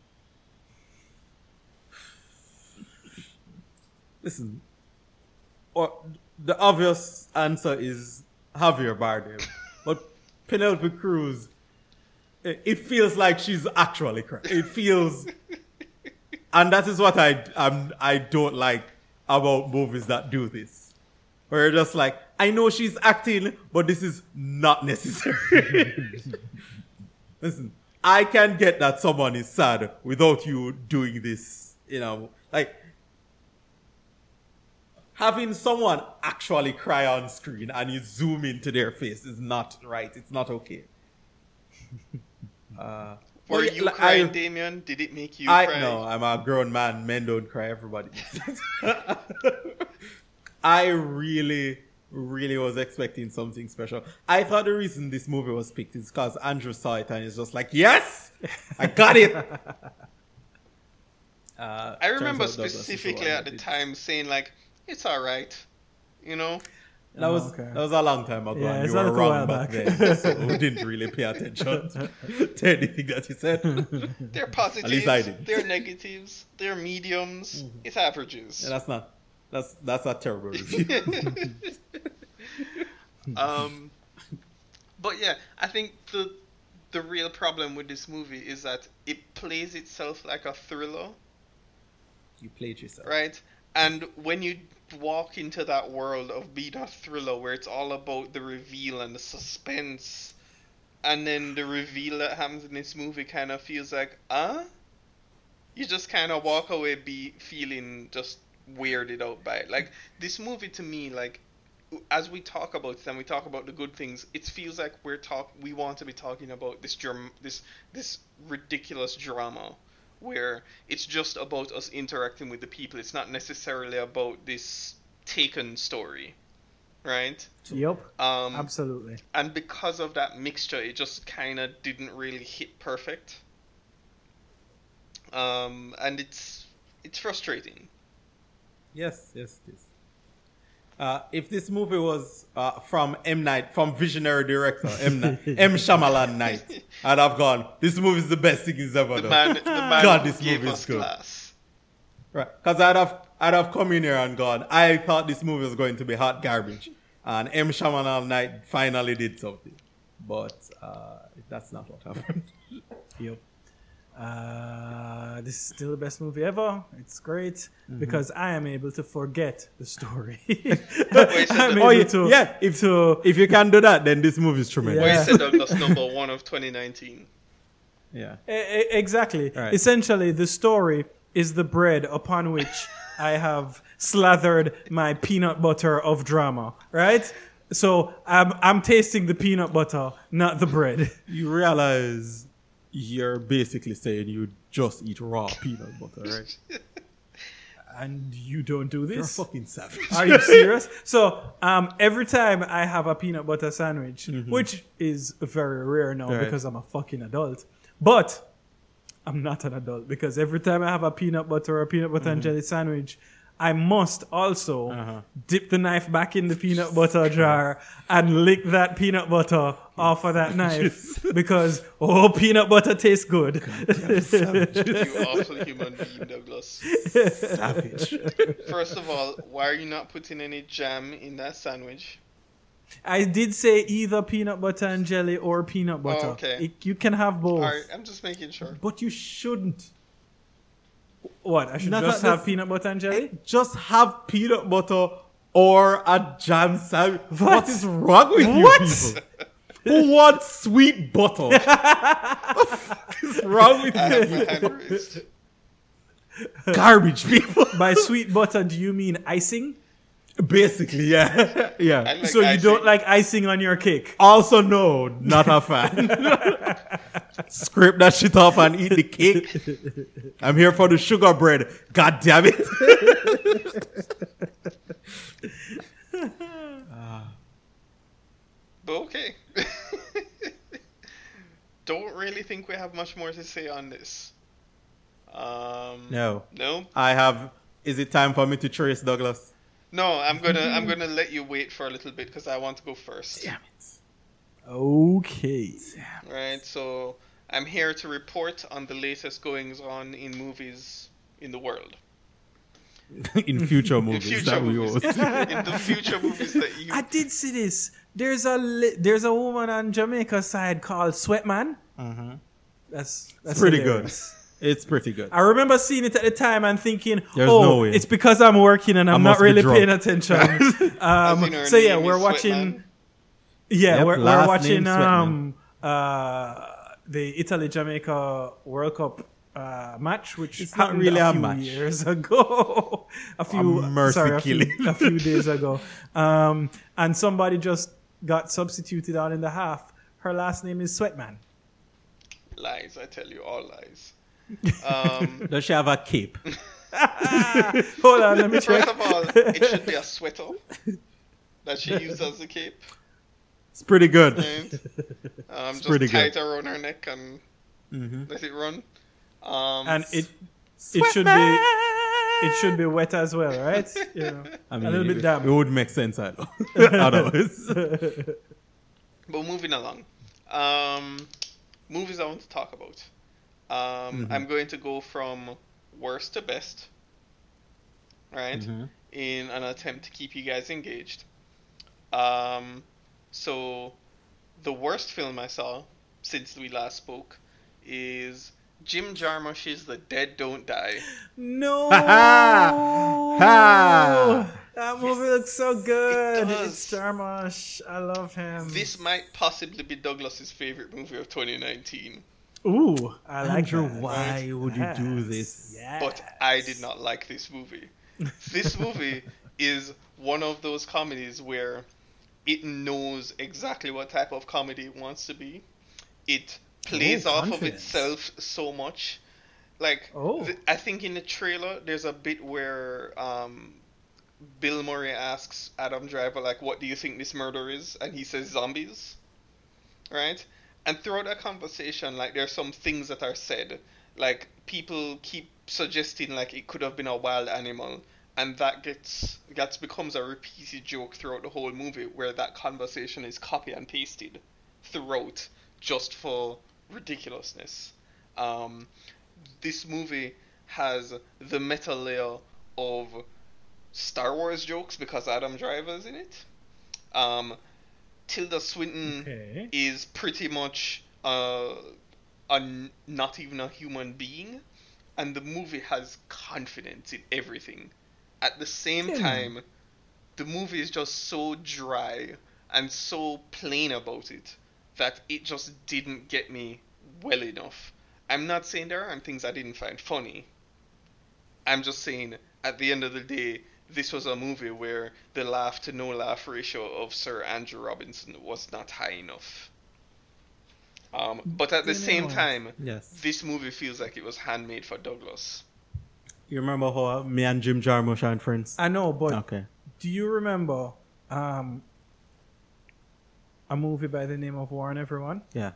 Listen, the obvious answer is Javier Bardem, but Penelope Cruz, it feels like she's actually crying. It feels, and that is what I don't like about movies that do this, where you're just like, I know she's acting, but this is not necessary. Listen, I can get that someone is sad without you doing this, like. Having someone actually cry on screen and you zoom into their face is not right. It's not okay. Were you crying, Damien? Did it make you cry? No, I'm a grown man. Men don't cry. Everybody. I really, really was expecting something special. I thought the reason this movie was picked is because Andrew saw it and he's just like, yes, I got it. I remember specifically at the time saying like, it's all right, That was a long time ago, and you were wrong back then, so we didn't really pay attention to anything that you said. They're positives, at least I did. They're negatives, they're mediums, it's averages. Yeah, that's a terrible review. But yeah, I think the real problem with this movie is that it plays itself like a thriller. You played yourself, right? And when you walk into that world of being a thriller where it's all about the reveal and the suspense, and then the reveal that happens in this movie kind of feels like, you just kind of walk away feeling just weirded out by it. Like, this movie to me, like, as we talk about it and we talk about the good things, it feels like we want to be talking about this ridiculous drama where it's just about us interacting with the people. It's not necessarily about this Taken story, right? Yep. Absolutely. And because of that mixture, it just kind of didn't really hit perfect. And it's frustrating. Yes, it is. If this movie was from visionary director M. Shyamalan Night, I'd have gone, this movie is the best thing he's ever done. The man God, this movie is good. Class. Right, because I'd have come in here and gone, I thought this movie was going to be hot garbage, and M. Shyamalan Night finally did something, but that's not what happened. Yep. This is still the best movie ever. It's great because I am able to forget the story. If you can do that, then this movie is tremendous. Well, you said Douglas number 1 of 2019. Yeah, exactly. Right. Essentially, the story is the bread upon which I have slathered my peanut butter of drama. Right. So I'm tasting the peanut butter, not the bread. You realize you're basically saying you just eat raw peanut butter, right? And you don't do this? You're a fucking savage. Are you serious? So every time I have a peanut butter sandwich, which is very rare now because I'm a fucking adult, but I'm not an adult because every time I have a peanut butter and jelly sandwich, I must also dip the knife back in the peanut butter jar and lick that peanut butter off of that knife because, peanut butter tastes good. You awful human being, Douglas. Savage. First of all, why are you not putting any jam in that sandwich? I did say either peanut butter and jelly or peanut butter. Oh, okay. You can have both. All right, I'm just making sure. But you shouldn't. What? I should just have peanut butter and jelly? Just have peanut butter or a jam sandwich. What is wrong with you people? Who wants sweet butter? What the fuck is wrong with you? Garbage people. By sweet butter, do you mean icing? Basically, yeah. Yeah. Like so icing. You don't like icing on your cake? Also, no, not a fan. Scrape that shit off and eat the cake. I'm here for the sugar bread. God damn it. But okay. Don't really think we have much more to say on this. No. No? I have. Is it time for me to trace, Douglas? No, I'm gonna let you wait for a little bit because I want to go first. Damn it. Okay. Right, so I'm here to report on the latest goings on in movies in the world. In future In movies future that we movies. host. In the future movies that you. I did see this. There's a woman on Jamaica side called Sweatman. That's Pretty hilarious. good. It's pretty good. I remember seeing it at the time and thinking, There's no way. it's because I'm working and I'm not must be really drunk. paying attention. As in her So yeah, name we're is watching. Sweatman. Yeah, Yep, we're last watching name the Italy Jamaica World Cup match, which It's not happened really a a few match. years ago, a few days ago, and somebody just got substituted on in the half. Her last name is Sweatman. Lies, I tell you, all lies. Does she have a cape? Hold on, let me check. First of all, it should be a sweater that she used as a cape. It's pretty good. Right? Just pretty tie good. it around her neck and let it run. And it should be wet as well, right? You know, I mean, a little bit damp. It would make sense otherwise. But moving along. Movies I want to talk about. I'm going to go from worst to best. Right? In an attempt to keep you guys engaged. So, the worst film I saw since we last spoke is Jim Jarmusch's The Dead Don't Die. No, Ha! that movie looks so good. It does. It's Jarmusch. I love him. This might possibly be Douglas's favorite movie of 2019. Ooh, I like Andrew, that. why would you do this? Yes. But I did not like this movie. This movie is one of those comedies where it knows exactly what type of comedy it wants to be. It plays off of confidence. itself so much. Like, I think in the trailer, there's a bit where Bill Murray asks Adam Driver, like, what do you think this murder is? And he says zombies. Right? And throughout that conversation, like, there's some things that are said. Like, people keep suggesting, like, it could have been a wild animal. And that becomes a repeated joke throughout the whole movie, where that conversation is copy and pasted throughout, just for ridiculousness. This movie has the meta layer of Star Wars jokes because Adam Driver's in it. Tilda Swinton is pretty much not even a human being, and the movie has confidence in everything. At the same time, the movie is just so dry and so plain about it that it just didn't get me well enough. I'm not saying there aren't things I didn't find funny. I'm just saying, at the end of the day, this was a movie where the laugh to no laugh ratio of Sir Andrew Robinson was not high enough. But at the same time, this movie feels like it was handmade for Douglas. You remember how me and Jim Jarmusch aren't friends? I know, but do you remember a movie by the name of Warn Everyone? Yeah.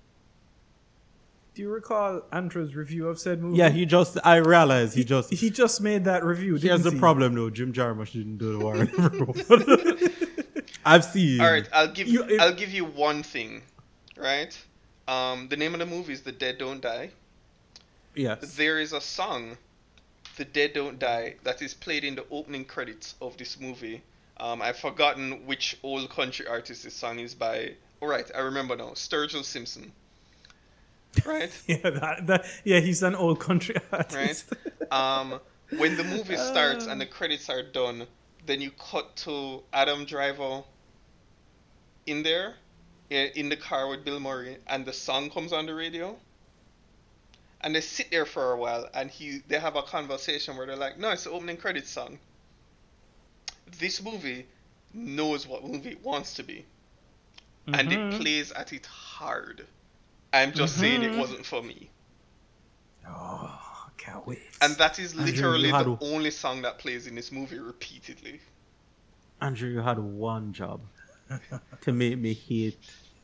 Do you recall Andrew's review of said movie? Yeah, I realized he just made that review. Here's the problem though, Jim Jarmusch didn't do the Warren Everyone. I've seen. Alright, I'll give you one thing. Right? The name of the movie is The Dead Don't Die. Yes. There is a song, The Dead Don't Die, that is played in the opening credits of this movie. I've forgotten which old country artist this song is by. Alright, I remember now. Sturgill Simpson. Right? Yeah, he's an old country artist. Right? When the movie starts and the credits are done, then you cut to Adam Driver in there, in the car with Bill Murray, and the song comes on the radio. And they sit there for a while, and they have a conversation where they're like, no, it's the opening credits song. This movie knows what movie it wants to be. And it plays at it hard. I'm just saying it wasn't for me. Oh, can't wait. And that is literally the only song that plays in this movie repeatedly. Andrew, you had one job to make me hate,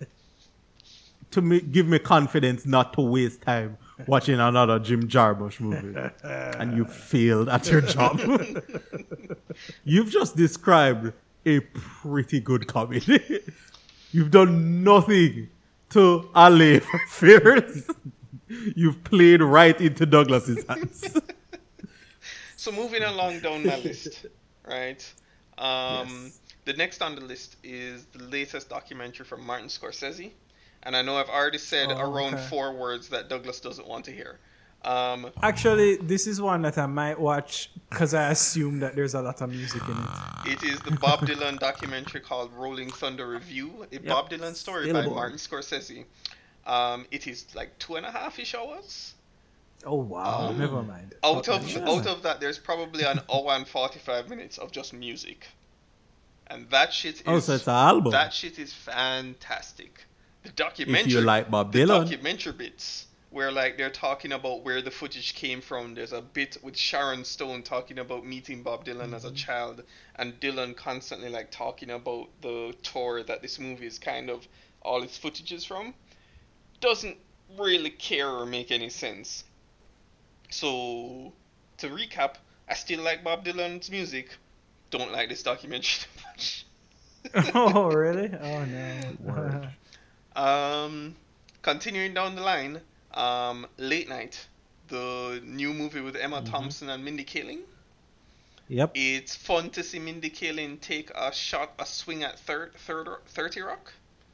give me confidence not to waste time watching another Jim Jarmusch movie. And you failed at your job. You've just described a pretty good comedy. You've done nothing to allay fears. You've played right into Douglas's hands. So moving along down my list, right? The next on the list is the latest documentary from Martin Scorsese. And I know I've already said around 4 words that Douglas doesn't want to hear. Actually, this is one that I might watch because I assume that there's a lot of music in it. It is the Bob Dylan documentary called Rolling Thunder Review, a Bob Dylan story by Martin Scorsese. It is like 2.5-ish hours. Oh wow! Never mind. Out of that, there's probably an hour and 45 minutes of just music, and that shit is. So it's an album. That shit is fantastic. The documentary. If you like Bob the Dylan. documentary bits where like they're talking about where the footage came from. There's a bit with Sharon Stone talking about meeting Bob Dylan as a child, and Dylan constantly like talking about the tour that this movie is kind of all its footage is from. Doesn't really care or make any sense. So, to recap, I still like Bob Dylan's music. Don't like this documentary too much. Oh, really? Oh, no. Continuing down the line, Late Night, the new movie with Emma Thompson and Mindy Kaling. Yep. It's fun to see Mindy Kaling take a swing at 30 Rock.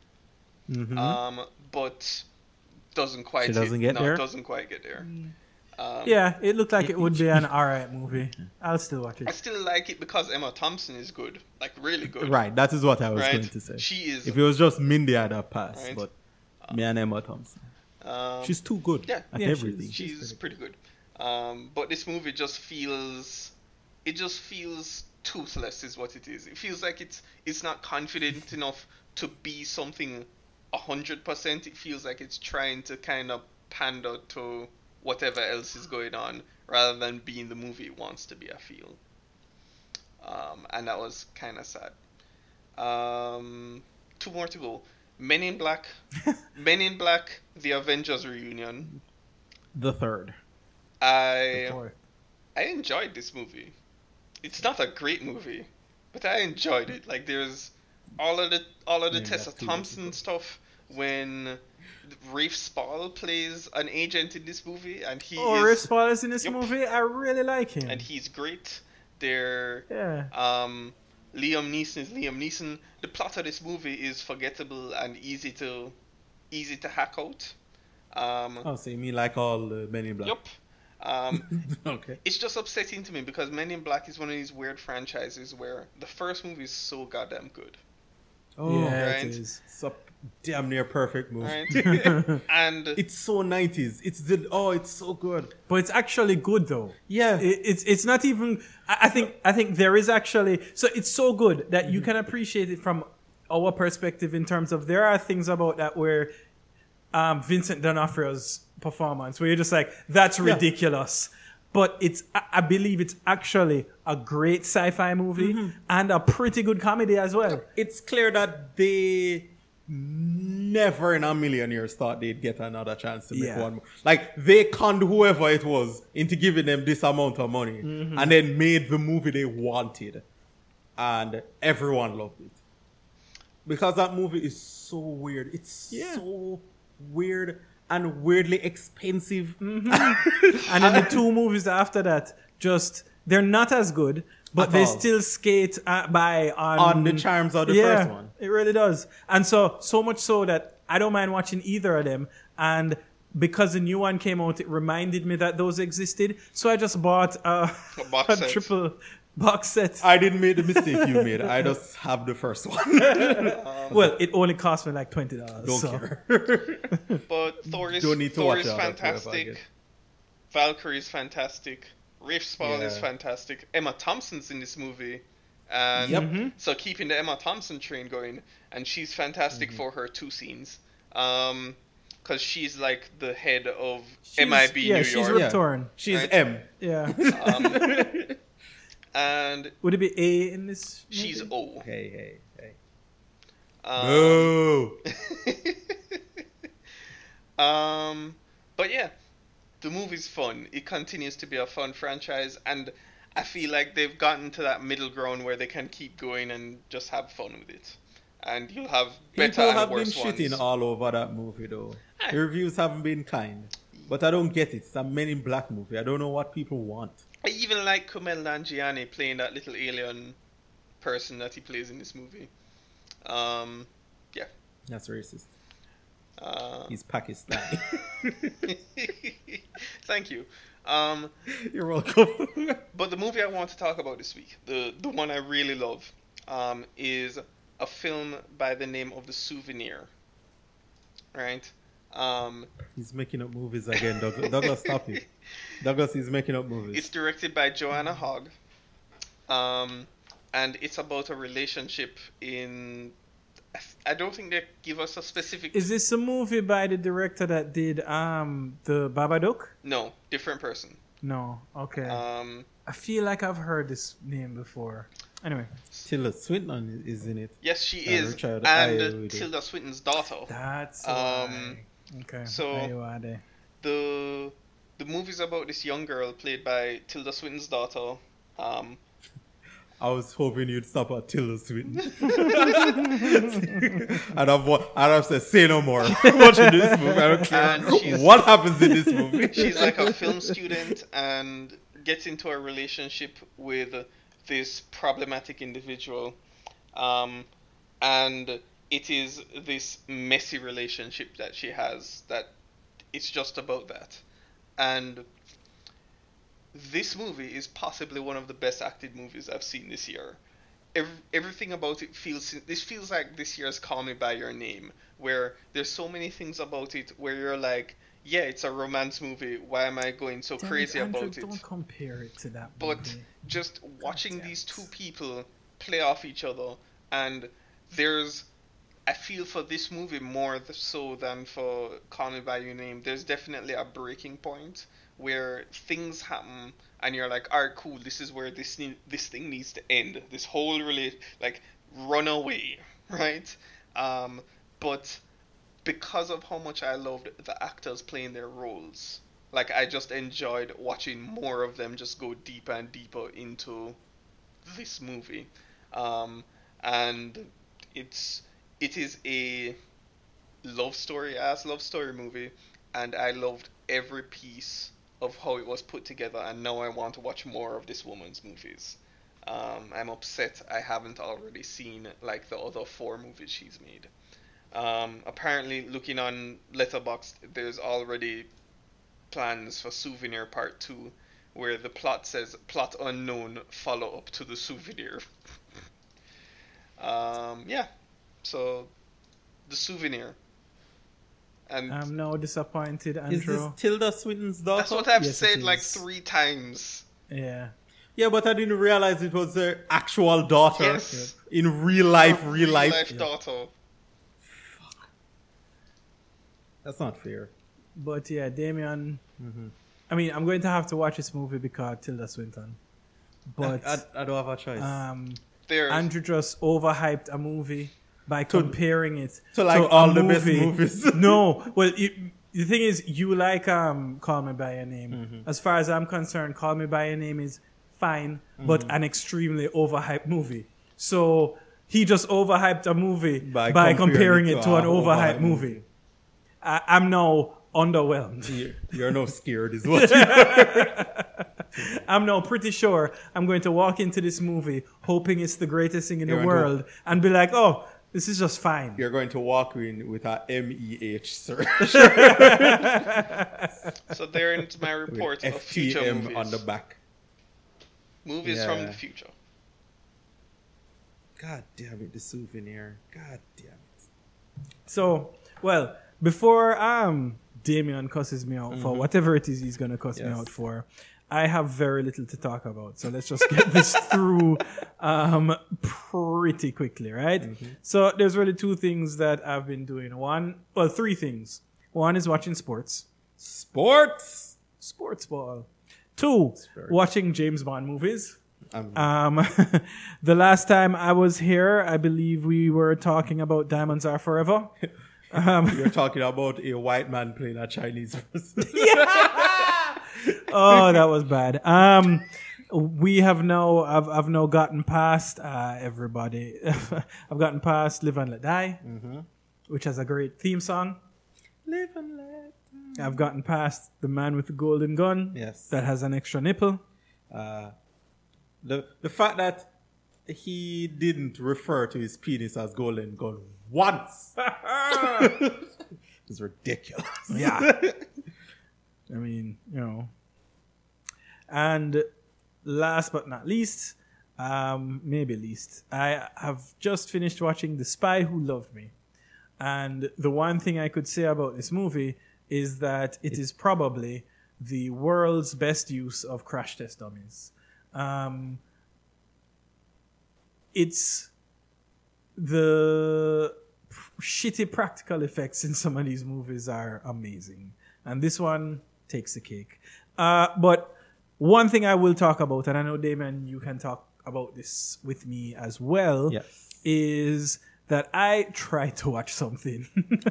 But doesn't quite get there? It doesn't quite get there. Yeah, it looked like it would be an alright movie. I'll still watch I it. still like it because Emma Thompson is good, like really good. Right, that is what I was Right? going to say. She is. If it was just Mindy, I'd have passed. Right. But me and Emma Thompson. She's too good at everything. She's pretty good. But this movie just feels toothless is what it is. It feels like it's not confident enough to be something 100%. It feels like it's trying to kind of pander to whatever else is going on rather than being the movie it wants to be, I feel. And that was kind of sad. 2 more to go. Men in Black, The Avengers Reunion. The third. I enjoyed this movie. It's not a great movie, but I enjoyed it. Like there's all of the Tessa Thompson stuff when Rafe Spall plays an agent in this movie, and Rafe Spall is in this movie. I really like him, and he's great. They're Liam Neeson is Liam Neeson. The plot of this movie is forgettable and easy to hack out. So you mean like all the Men in Black? Yup. Okay. It's just upsetting to me because Men in Black is one of these weird franchises where the first movie is so goddamn good. Oh, yeah, right? it is. It's a damn near perfect movie. Right? And it's so 90s. It's so good. But it's actually good though. Yeah. It's not even. I think there is actually. So it's so good that you can appreciate it from our perspective in terms of there are things about that where Vincent D'Onofrio's performance where you're just like, that's ridiculous. But I believe it's actually a great sci-fi movie and a pretty good comedy as well. It's clear that they never in a million years thought they'd get another chance to make one more. Like, they conned whoever it was into giving them this amount of money and then made the movie they wanted. And everyone loved it. Because that movie is so weird. It's so weird and weirdly expensive. And then the 2 movies after that, they're not as good, but they still skate by on the charms of the first one. It really does. And so much so that I don't mind watching either of them. And because the new one came out, it reminded me that those existed. So I just bought a triple box set. I didn't make the mistake you made. I just have the first one. Well, it only cost me like $20. Don't care. But Thor is fantastic. Valkyrie is fantastic. Rafe Spall is fantastic. Emma Thompson's in this movie. And so keeping the Emma Thompson train going. And she's fantastic for her 2 scenes. Because she's like the head of MIB New York. She's Rip Torn. She's M. Yeah. And would it be A in this movie? She's O. Hey. Boo. But yeah, the movie's fun. It continues to be a fun franchise, and I feel like they've gotten to that middle ground where they can keep going and just have fun with it. and you'll have better People and have been worse ones. shitting all over that movie, though. The reviews haven't been kind. But I don't get it. It's a Men in Black movie. I don't know what people want. I even like Kumail Nanjiani playing that little alien person that he plays in this movie. Yeah. That's racist. Uh, He's Pakistani. Thank you. You're welcome. But the movie I want to talk about this week, the one I really love, is a film by the name of The Souvenir. Right? He's making up movies again, Douglas. Douglas, stop it. Douglas is making up movies. It's directed by Joanna Hogg. And it's about a relationship in... I don't think they give us a specific... Is this a movie by the director that did the Babadook? No, different person. No, okay. I feel like I've heard this name before. Anyway. Tilda Swinton is in it. Yes, she is. Richard And Ayoade. Tilda Swinton's daughter. That's why. Okay. So Ayoade. the movie's about this young girl played by Tilda Swinton's daughter. I was hoping you'd stop at Tilda Swinton. and I've said, say no more. Watching this movie, I don't care what happens in this movie. She's like a film student and gets into a relationship with this problematic individual. And it is this messy relationship that she has that it's just about that. And this movie is possibly one of the best acted movies I've seen this year. Everything about it feels like this year's Call Me By Your Name, where there's so many things about it where you're like, yeah, it's a romance movie. Why am I going so crazy Andrew, about it? Don't compare it to that But movie. just watching these two people play off each other, and I feel for this movie more so than for Call Me By Your Name, there's definitely a breaking point where things happen and you're like, alright, cool, this is where this thing needs to end. This whole run away, right? But because of how much I loved the actors playing their roles, like I just enjoyed watching more of them just go deeper and deeper into this movie. And it is a love story movie, and I loved every piece of how it was put together, and now I want to watch more of this woman's movies. I'm upset I haven't already seen like the other 4 movies she's made. Apparently, looking on Letterboxd, there's already plans for Souvenir Part 2, where the plot says plot unknown, follow up to The Souvenir. Yeah, so The Souvenir. And I'm now disappointed, Andrew. Is this Tilda Swinton's daughter? that's what I've Yes, said it like is. 3 times. Yeah. Yeah, but I didn't realize it was her actual daughter. Yes. In real life. Real life daughter. That's not fair. But yeah, Damien. I mean, I'm going to have to watch this movie because Tilda Swinton. But I don't have a choice. Andrew just overhyped a movie by comparing it to like a all the best movies. No, well, the thing is, you like Call Me By Your Name. As far as I'm concerned, Call Me By Your Name is fine, but an extremely overhyped movie. So he just overhyped a movie by comparing it to an overhyped movie. I'm now underwhelmed. You're no scared, is what you I'm now pretty sure I'm going to walk into this movie hoping it's the greatest thing in the world and be like, oh, this is just fine. You're going to walk in with a MEH search. So there ends my report of future FTM movies. on the back. Movies from the future. God damn it, The Souvenir. God damn it. So, well, before Damien cusses me out for whatever it is he's going to cuss me out for, I have very little to talk about. So let's just get this through pretty quickly, right? So there's really 2 things that I've been doing. 3 things. 1 is watching sports. Sports ball. 2, watching James Bond movies. The last time I was here, I believe we were talking about Diamonds Are Forever. You're talking about a white man playing a Chinese person. Oh, that was bad. We have now, I've now gotten past everybody. I've gotten past Live and Let Die, which has a great theme song. Live and let. I've gotten past The Man with the Golden Gun. Yes. That has an extra nipple. The fact that he didn't refer to his penis as golden gun once is ridiculous. Yeah. I mean, you know. And last but not least, maybe least, I have just finished watching The Spy Who Loved Me. And the one thing I could say about this movie is that it is probably the world's best use of crash test dummies. It's the shitty practical effects in some of these movies are amazing. And this one takes the cake. But one thing I will talk about, and I know, Damon, you can talk about this with me as well, Yes. is that I tried to watch something.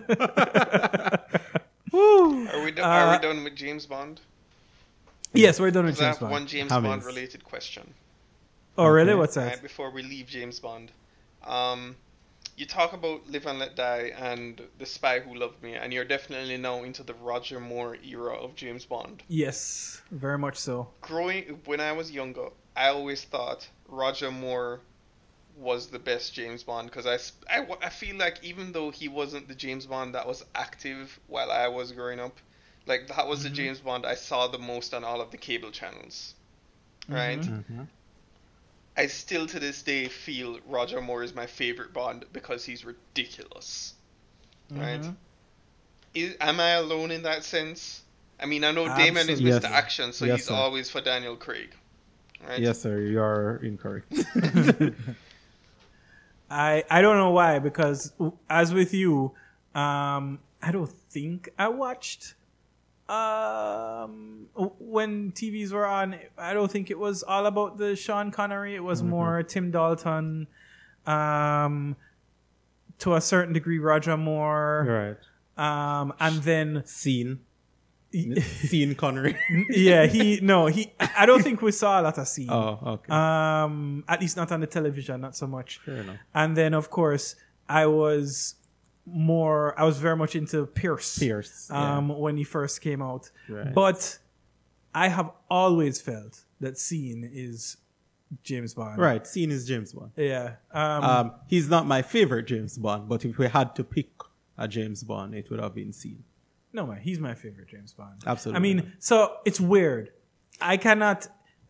Are we done with James Bond? Yes, we're done with 'Cause I James have Bond. one James Hammonds. Bond related question. Oh, really? Okay. What's that? Right, before we leave James Bond. You talk about Live and Let Die and The Spy Who Loved Me, and you're definitely now into the Roger Moore era of James Bond. Yes, very much so. When I was younger, I always thought Roger Moore was the best James Bond, because I feel like even though he wasn't the James Bond that was active while I was growing up, like that was the James Bond I saw the most on all of the cable channels, right? I still to this day feel Roger Moore is my favorite Bond because he's ridiculous, right? Am I alone in that sense? I mean, I know Damon is Absolutely. Mr. Yes. Action, so Yes, he's sir. always for Daniel Craig, right? Yes, sir. You are incorrect. I don't know why, because as with you, I don't think I watched when TVs were on. I don't think it was all about the Sean Connery. It was more Tim Dalton, to a certain degree Roger Moore, Right. and then Scene Connery. yeah, I don't think we saw a lot of Scene. Oh, okay. At least not on the television, not so much. Fair enough. And then, of course, I was very much into Pierce. Yeah. When he first came out. Right. But I have always felt that Scene is James Bond. Right. Scene is James Bond. Yeah. He's not my favorite James Bond, but if we had to pick a James Bond, it would have been Scene. No, man, he's my favorite James Bond. Absolutely. I mean, so it's weird. I cannot,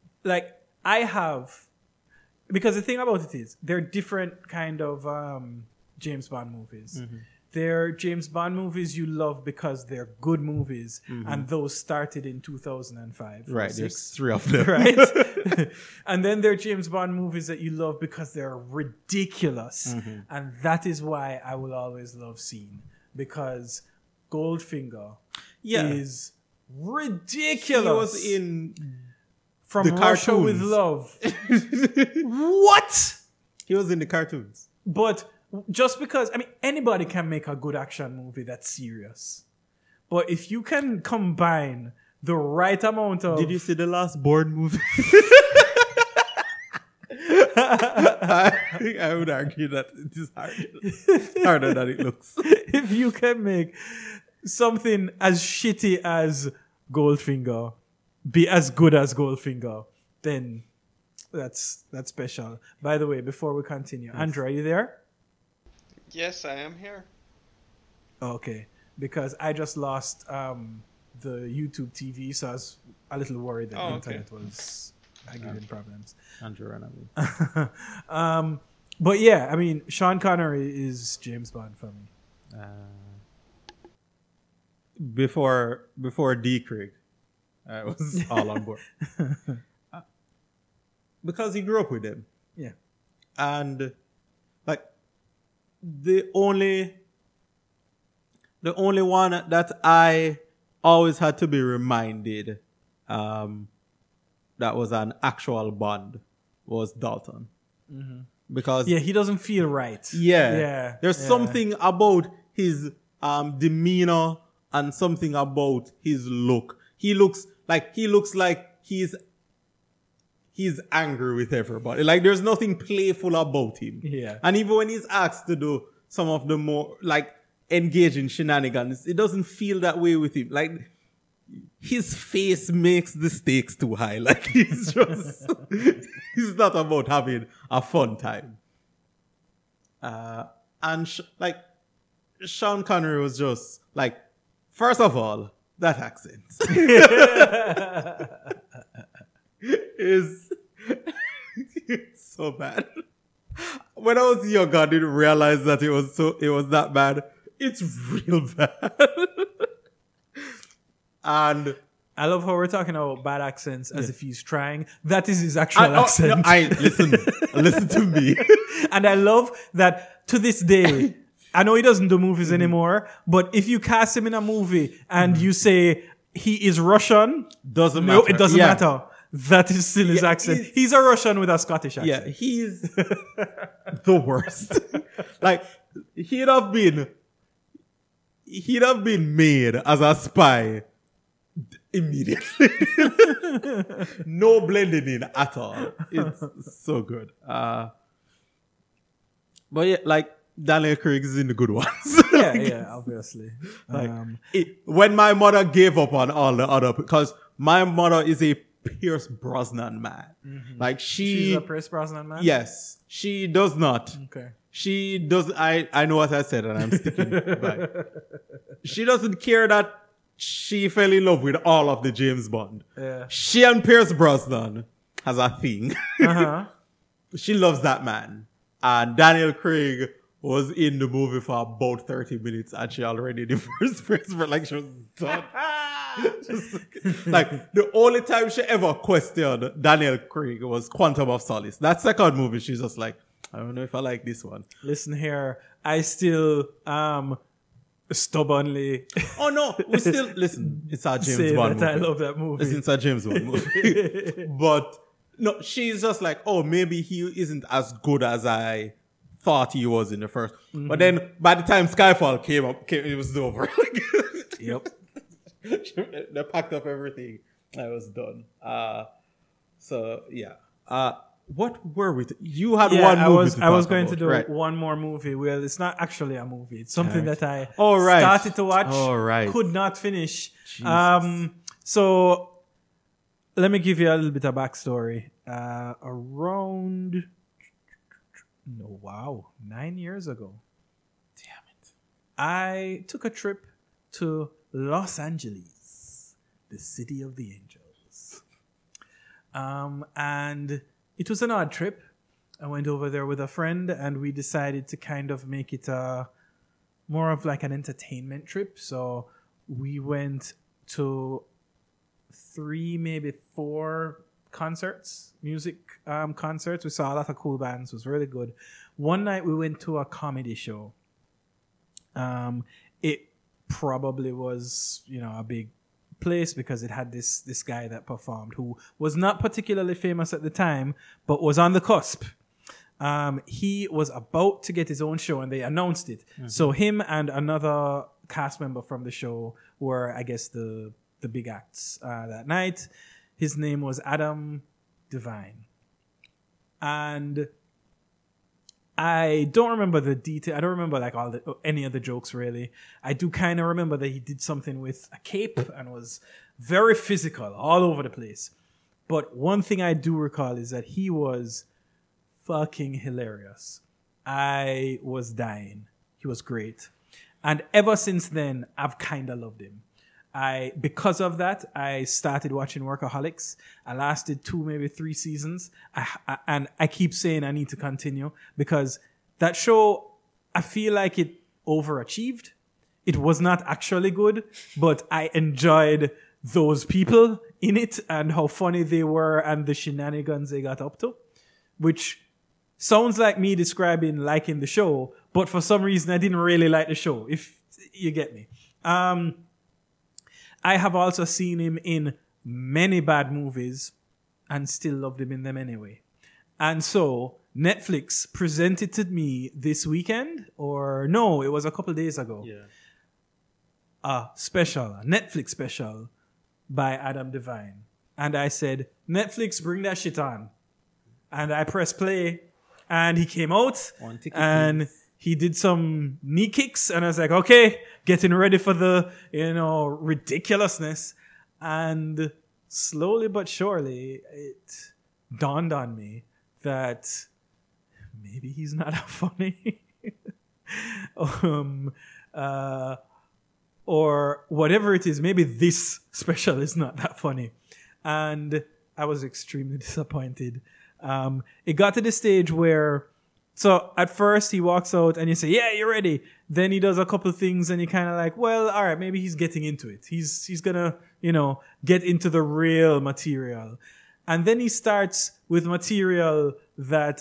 because the thing about it is, they're different kind of James Bond movies. They're James Bond movies you love because they're good movies, and those started in 2005. Right. 06. There's three of them. Right? And then there are James Bond movies that you love because they're ridiculous. And that is why I will always love Scene, because Goldfinger is ridiculous. He was in From the Russia cartoons. with Love. What? He was in the cartoons. But just because, I mean, anybody can make a good action movie that's serious. But if you can combine the right amount of... Did you see the last Bourne movie? I would argue that it is harder than it looks. If you can make something as shitty as Goldfinger be as good as Goldfinger, then that's special. By the way, before we continue, Andrew, are you there? Yes, I am here. Okay, because I just lost the YouTube TV, so I was a little worried that the internet was giving problems. Andrew ran away. But yeah, I mean, Sean Connery is James Bond for me. Before D. Craig, I was all on board. Because he grew up with them. Yeah. And the only one that I always had to be reminded that was an actual Bond was Dalton. Because Yeah, he doesn't feel right. yeah. There's yeah. something about his demeanor and something about his look. He looks like he's angry with everybody. Like, there's nothing playful about him. Yeah. And even when he's asked to do some of the more, like, engaging shenanigans, it doesn't feel that way with him. Like, his face makes the stakes too high. Like, he's just, he's not about having a fun time. And like, Sean Connery was just like, first of all, that accent is it's so bad. When I was young, I didn't realize that it was that bad. It's real bad. And I love how we're talking about bad accents as if he's trying. That is his actual accent. Listen to me. And I love that to this day, I know he doesn't do movies anymore, but if you cast him in a movie and you say he is Russian, doesn't matter. No, it doesn't matter. That is still his accent. He's a Russian with a Scottish accent. Yeah, he's the worst. Like, he'd have been made as a spy immediately. No blending in at all. It's so good. But yeah, like, Daniel Craig is in the good ones. Yeah, obviously. Like, when my mother gave up on all the other, because my mother is a Pierce Brosnan man. Mm-hmm. Like, she's a Pierce Brosnan man? Yes. She does not. Okay. She does. I know what I said, and I'm sticking by it. She doesn't care that she fell in love with all of the James Bond. Yeah. She and Pierce Brosnan has a thing. Uh-huh. She loves that man. And Daniel Craig was in the movie for about 30 minutes, and she already divorced Pierce Brosnan. Like, she was done. Like, the only time she ever questioned Daniel Craig was Quantum of Solace. That second movie, she's just like, I don't know if I like this one. Listen here, I still stubbornly. Oh no, we still listen. It's our James Bond movie. I love that movie. It's a James Bond movie. But no, she's just like, oh, maybe he isn't as good as I thought he was in the first. Mm-hmm. But then by the time Skyfall came, it was over. Yep. They packed up everything. I was done. So yeah. What were we? You had one movie. I was going to do one more movie. Well, it's not actually a movie. It's something that I right. started to watch. Right. Could not finish. Jesus. So let me give you a little bit of backstory. 9 years ago. Damn it. I took a trip to Los Angeles, the city of the angels. And it was an odd trip. I went over there with a friend, and we decided to kind of make it more of like an entertainment trip. So we went to 3, maybe 4 concerts, music concerts. We saw a lot of cool bands. It was really good. One night we went to a comedy show. It probably was, a big place because it had this guy that performed who was not particularly famous at the time, but was on the cusp. He was about to get his own show, and they announced it. Mm-hmm. So him and another cast member from the show were, I guess, the big acts that night. His name was Adam Devine. And I don't remember the detail. I don't remember like any of the jokes really. I do kind of remember that he did something with a cape and was very physical all over the place. But one thing I do recall is that he was fucking hilarious. I was dying. He was great. And ever since then, I've kind of loved him. Because of that, I started watching Workaholics. I lasted 2, maybe 3 seasons. And I keep saying I need to continue because that show, I feel like it overachieved. It was not actually good, but I enjoyed those people in it and how funny they were and the shenanigans they got up to, which sounds like me describing liking the show, but for some reason I didn't really like the show, if you get me. I have also seen him in many bad movies and still loved him in them anyway. And so Netflix presented to me this weekend, or no, it was a couple days ago. Yeah. A Netflix special by Adam Devine. and I said, Netflix, bring that shit on. And I pressed play, and he came out, and he did some knee kicks, and I was like, okay, getting ready for the, ridiculousness. And slowly but surely, it dawned on me that maybe he's not that funny. Or whatever it is, maybe this special is not that funny. And I was extremely disappointed. It got to the stage where, so at first he walks out and you say, yeah, you're ready. Then he does a couple of things and you kind of like, well, all right, maybe he's getting into it. He's gonna, get into the real material. And then he starts with material that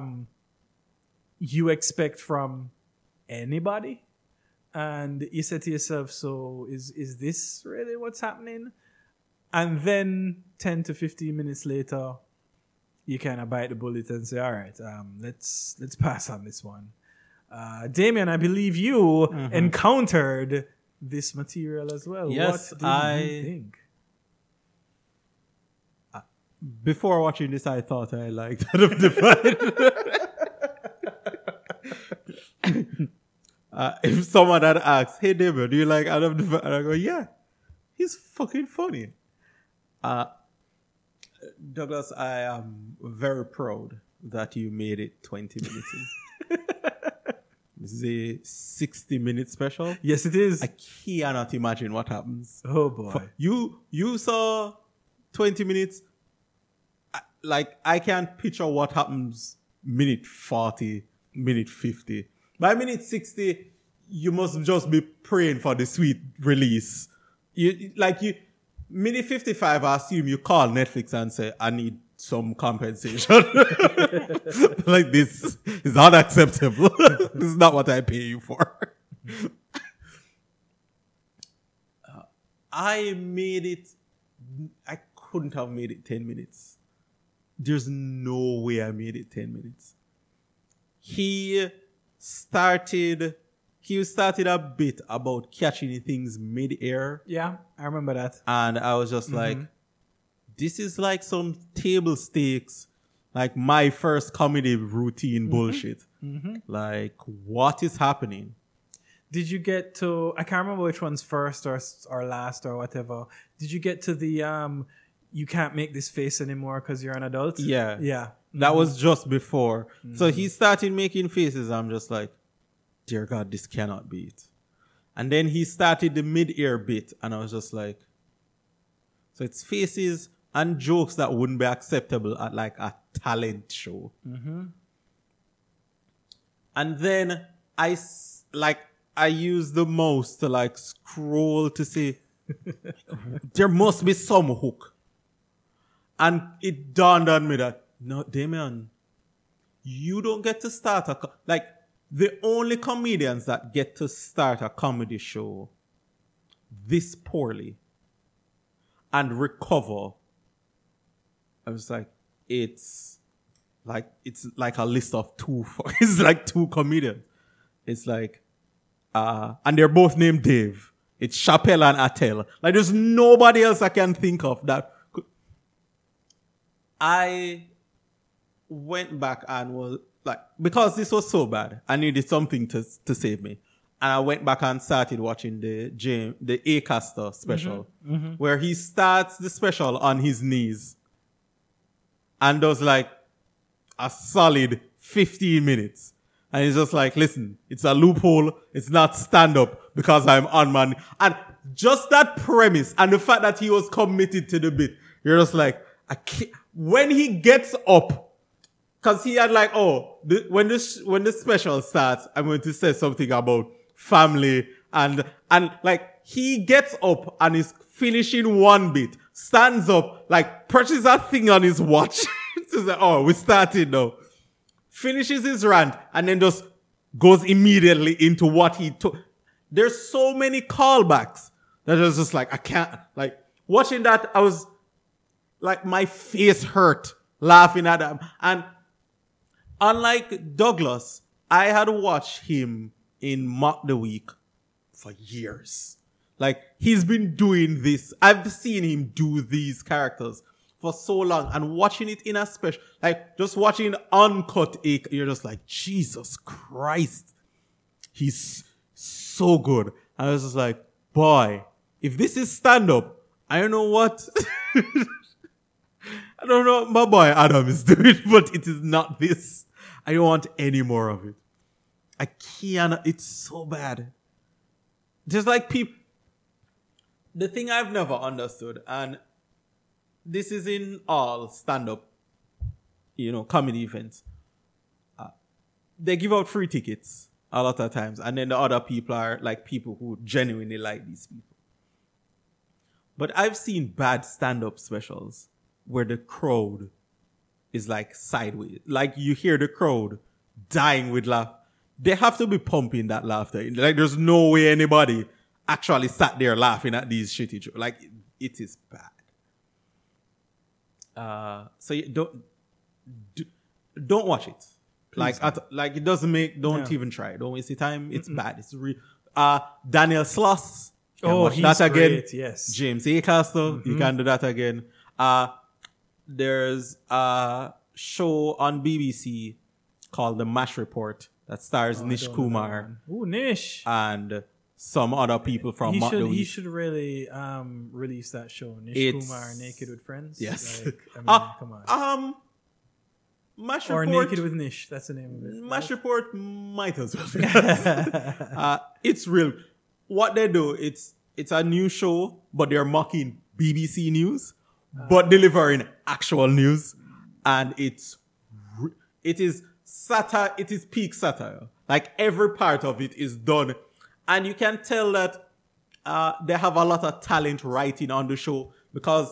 you expect from anybody. And you say to yourself, so is this really what's happening? And then 10 to 15 minutes later, you kind of bite the bullet and say, all right, let's pass on this one. Damien, I believe you encountered this material as well. Yes, what did you think? Before watching this, I thought I liked Out of Divide. If someone had asked, hey, David, do you like Out of Divide? And I go, yeah, he's fucking funny. Douglas, I am very proud that you made it 20 minutes in. This is a 60-minute special. Yes, it is. I cannot imagine what happens. Oh, boy. You saw 20 minutes. I can't picture what happens minute 40, minute 50. By minute 60, you must just be praying for the sweet release. Minute 55, I assume you call Netflix and say, I need some compensation. Like, this is unacceptable. This is not what I pay you for. I couldn't have made it 10 minutes. There's no way I made it 10 minutes. He started a bit about catching things mid-air. Yeah, I remember that. And I was just like, this is like some table stakes, like my first comedy routine bullshit. Like, what is happening? Did you get to, I can't remember which one's first or last or whatever. Did you get to the, you can't make this face anymore because you're an adult? Yeah. Yeah. That was just before. So he started making faces. I'm just like, dear God, this cannot be it. And then he started the mid-air bit. And I was just like, so it's faces and jokes that wouldn't be acceptable at like a talent show. And then I use the mouse to like scroll to see there must be some hook. And it dawned on me that, no, Damien, you don't get to start the only comedians that get to start a comedy show this poorly and recover, I was like, it's like a list of it's like two comedians. It's like, and they're both named Dave. It's Chappelle and Attell. Like, there's nobody else I can think of that could. I went back and was like, because this was so bad, I needed something to save me. And I went back and started watching the Acaster special, where he starts the special on his knees and does like a solid 15 minutes. And he's just like, listen, it's a loophole. It's not stand-up because I'm on my... And just that premise and the fact that he was committed to the bit, you're just like, when he gets up, because he had like, when the special starts, I'm going to say something about family and like he gets up and is finishing one bit, stands up, like perches that thing on his watch. It's like, we started now. Finishes his rant and then just goes immediately into what he took. There's so many callbacks that I was just like, I can't, like watching that, I was like, my face hurt laughing at him. And unlike Douglas, I had watched him in Mock the Week for years. Like, he's been doing this. I've seen him do these characters for so long, and watching it in a special, like, just watching uncut, you're just like, Jesus Christ. He's so good. And I was just like, boy, if this is stand-up, I don't know what, I don't know what my boy Adam is doing, but it is not this. I don't want any more of it. I can't, it's so bad. Just like people, the thing I've never understood, and this is in all stand-up, comedy events. They give out free tickets a lot of times, and then the other people are like people who genuinely like these people. But I've seen bad stand-up specials where the crowd is like sideways. Like you hear the crowd dying with laugh. They have to be pumping that laughter. Like there's no way anybody actually sat there laughing at these shitty jokes. Like it is bad. So you don't watch it. Please like it doesn't make. Don't even try. Don't waste your time. It's bad. It's Daniel Sloss. Oh, he's that again. Great, yes. James Acaster. You can do that again. There's a show on BBC called The MASH Report that stars Nish Kumar. Ooh, Nish. And some other people from Mock the Week. He should really release that show. Nish Kumar, Naked with Friends. Yes. Like, I mean, come on. MASH or Report. Naked with Nish. That's the name of it. MASH Report might as well be that. It's real. What they do, it's a new show, but they're mocking BBC News, but delivering actual news. And it is satire. It is peak satire. Like every part of it is done. And you can tell that they have a lot of talent writing on the show because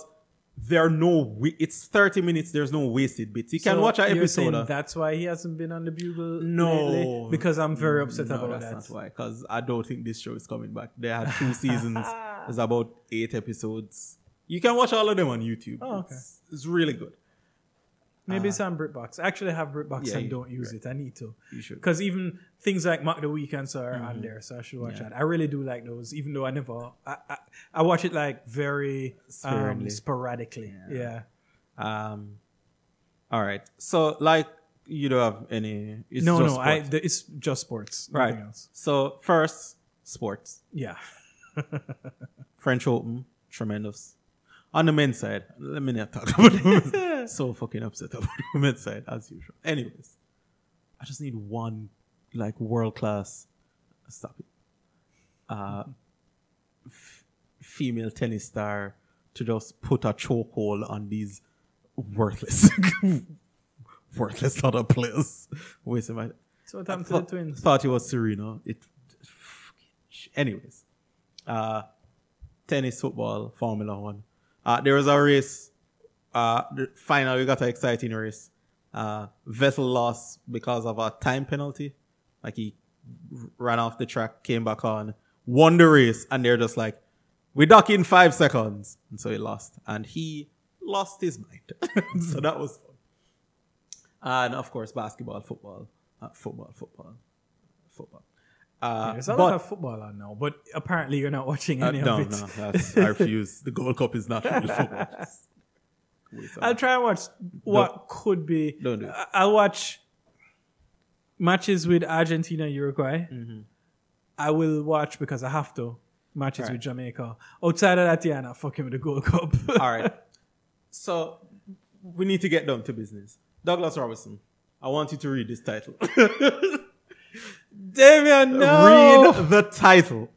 it's 30 minutes. There's no wasted bits. You can watch an episode. That's why he hasn't been on the Bugle lately? Because I'm very upset about that. That's not why. Because I don't think this show is coming back. They had 2 seasons. There's about 8 episodes. You can watch all of them on YouTube. Oh, okay. It's really good. Maybe it's on BritBox. I actually have BritBox and don't use it. I need to. You should. Because even things like Mock the Week and so are on there, so I should watch that. I really do like those, even though I watch it like very sporadically. Yeah. All right. So like you don't have any. It's just sports. Right. Nothing else. So first, sports. Yeah. French Open, tremendous. On the men's side, let me not talk about the women's side. So fucking upset about the women's side as usual. Anyways, I just need one like world class. Stop it. Female tennis star to just put a chokehold on these worthless other players. Wait a minute. So what happened to the twins? Thought it was Serena. Anyways, tennis, football, Formula 1. There was a race. Finally, we got an exciting race. Vettel lost because of a time penalty. Like he ran off the track, came back on, won the race, and they're just like, we duck in 5 seconds. And so he lost. And he lost his mind. So that was fun. And of course, basketball, football. There's a lot of football on now, but apparently you're not watching any of it. No, I refuse. The Gold Cup is not real football. I'll try and watch what could be. Don't do it. I'll watch matches with Argentina, Uruguay. Mm-hmm. I will watch because I have to matches with Jamaica. Outside of that, yeah, not fucking with the Gold Cup. All right. So we need to get down to business. Douglas Robertson, I want you to read this title. Damien, no! Read the title.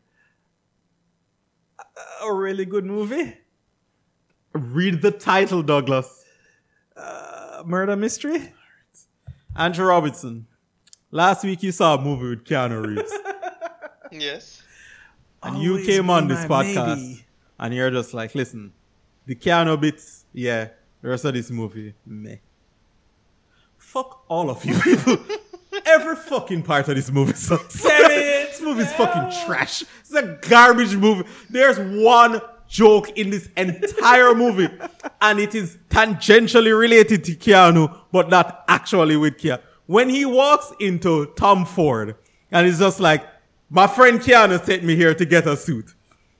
A really good movie. Read the title, Douglas. Murder mystery. Andrew Robertson. Last week you saw a movie with Keanu Reeves. Yes. And you came on this podcast and you're just like, listen, the Keanu bits, yeah, the rest of this movie, meh. Fuck all of you people. Every fucking part of this movie sucks. This movie's fucking trash. It's a garbage movie. There's one joke in this entire movie, and it is tangentially related to Keanu, but not actually with Keanu. When he walks into Tom Ford, and he's just like, my friend Keanu sent me here to get a suit.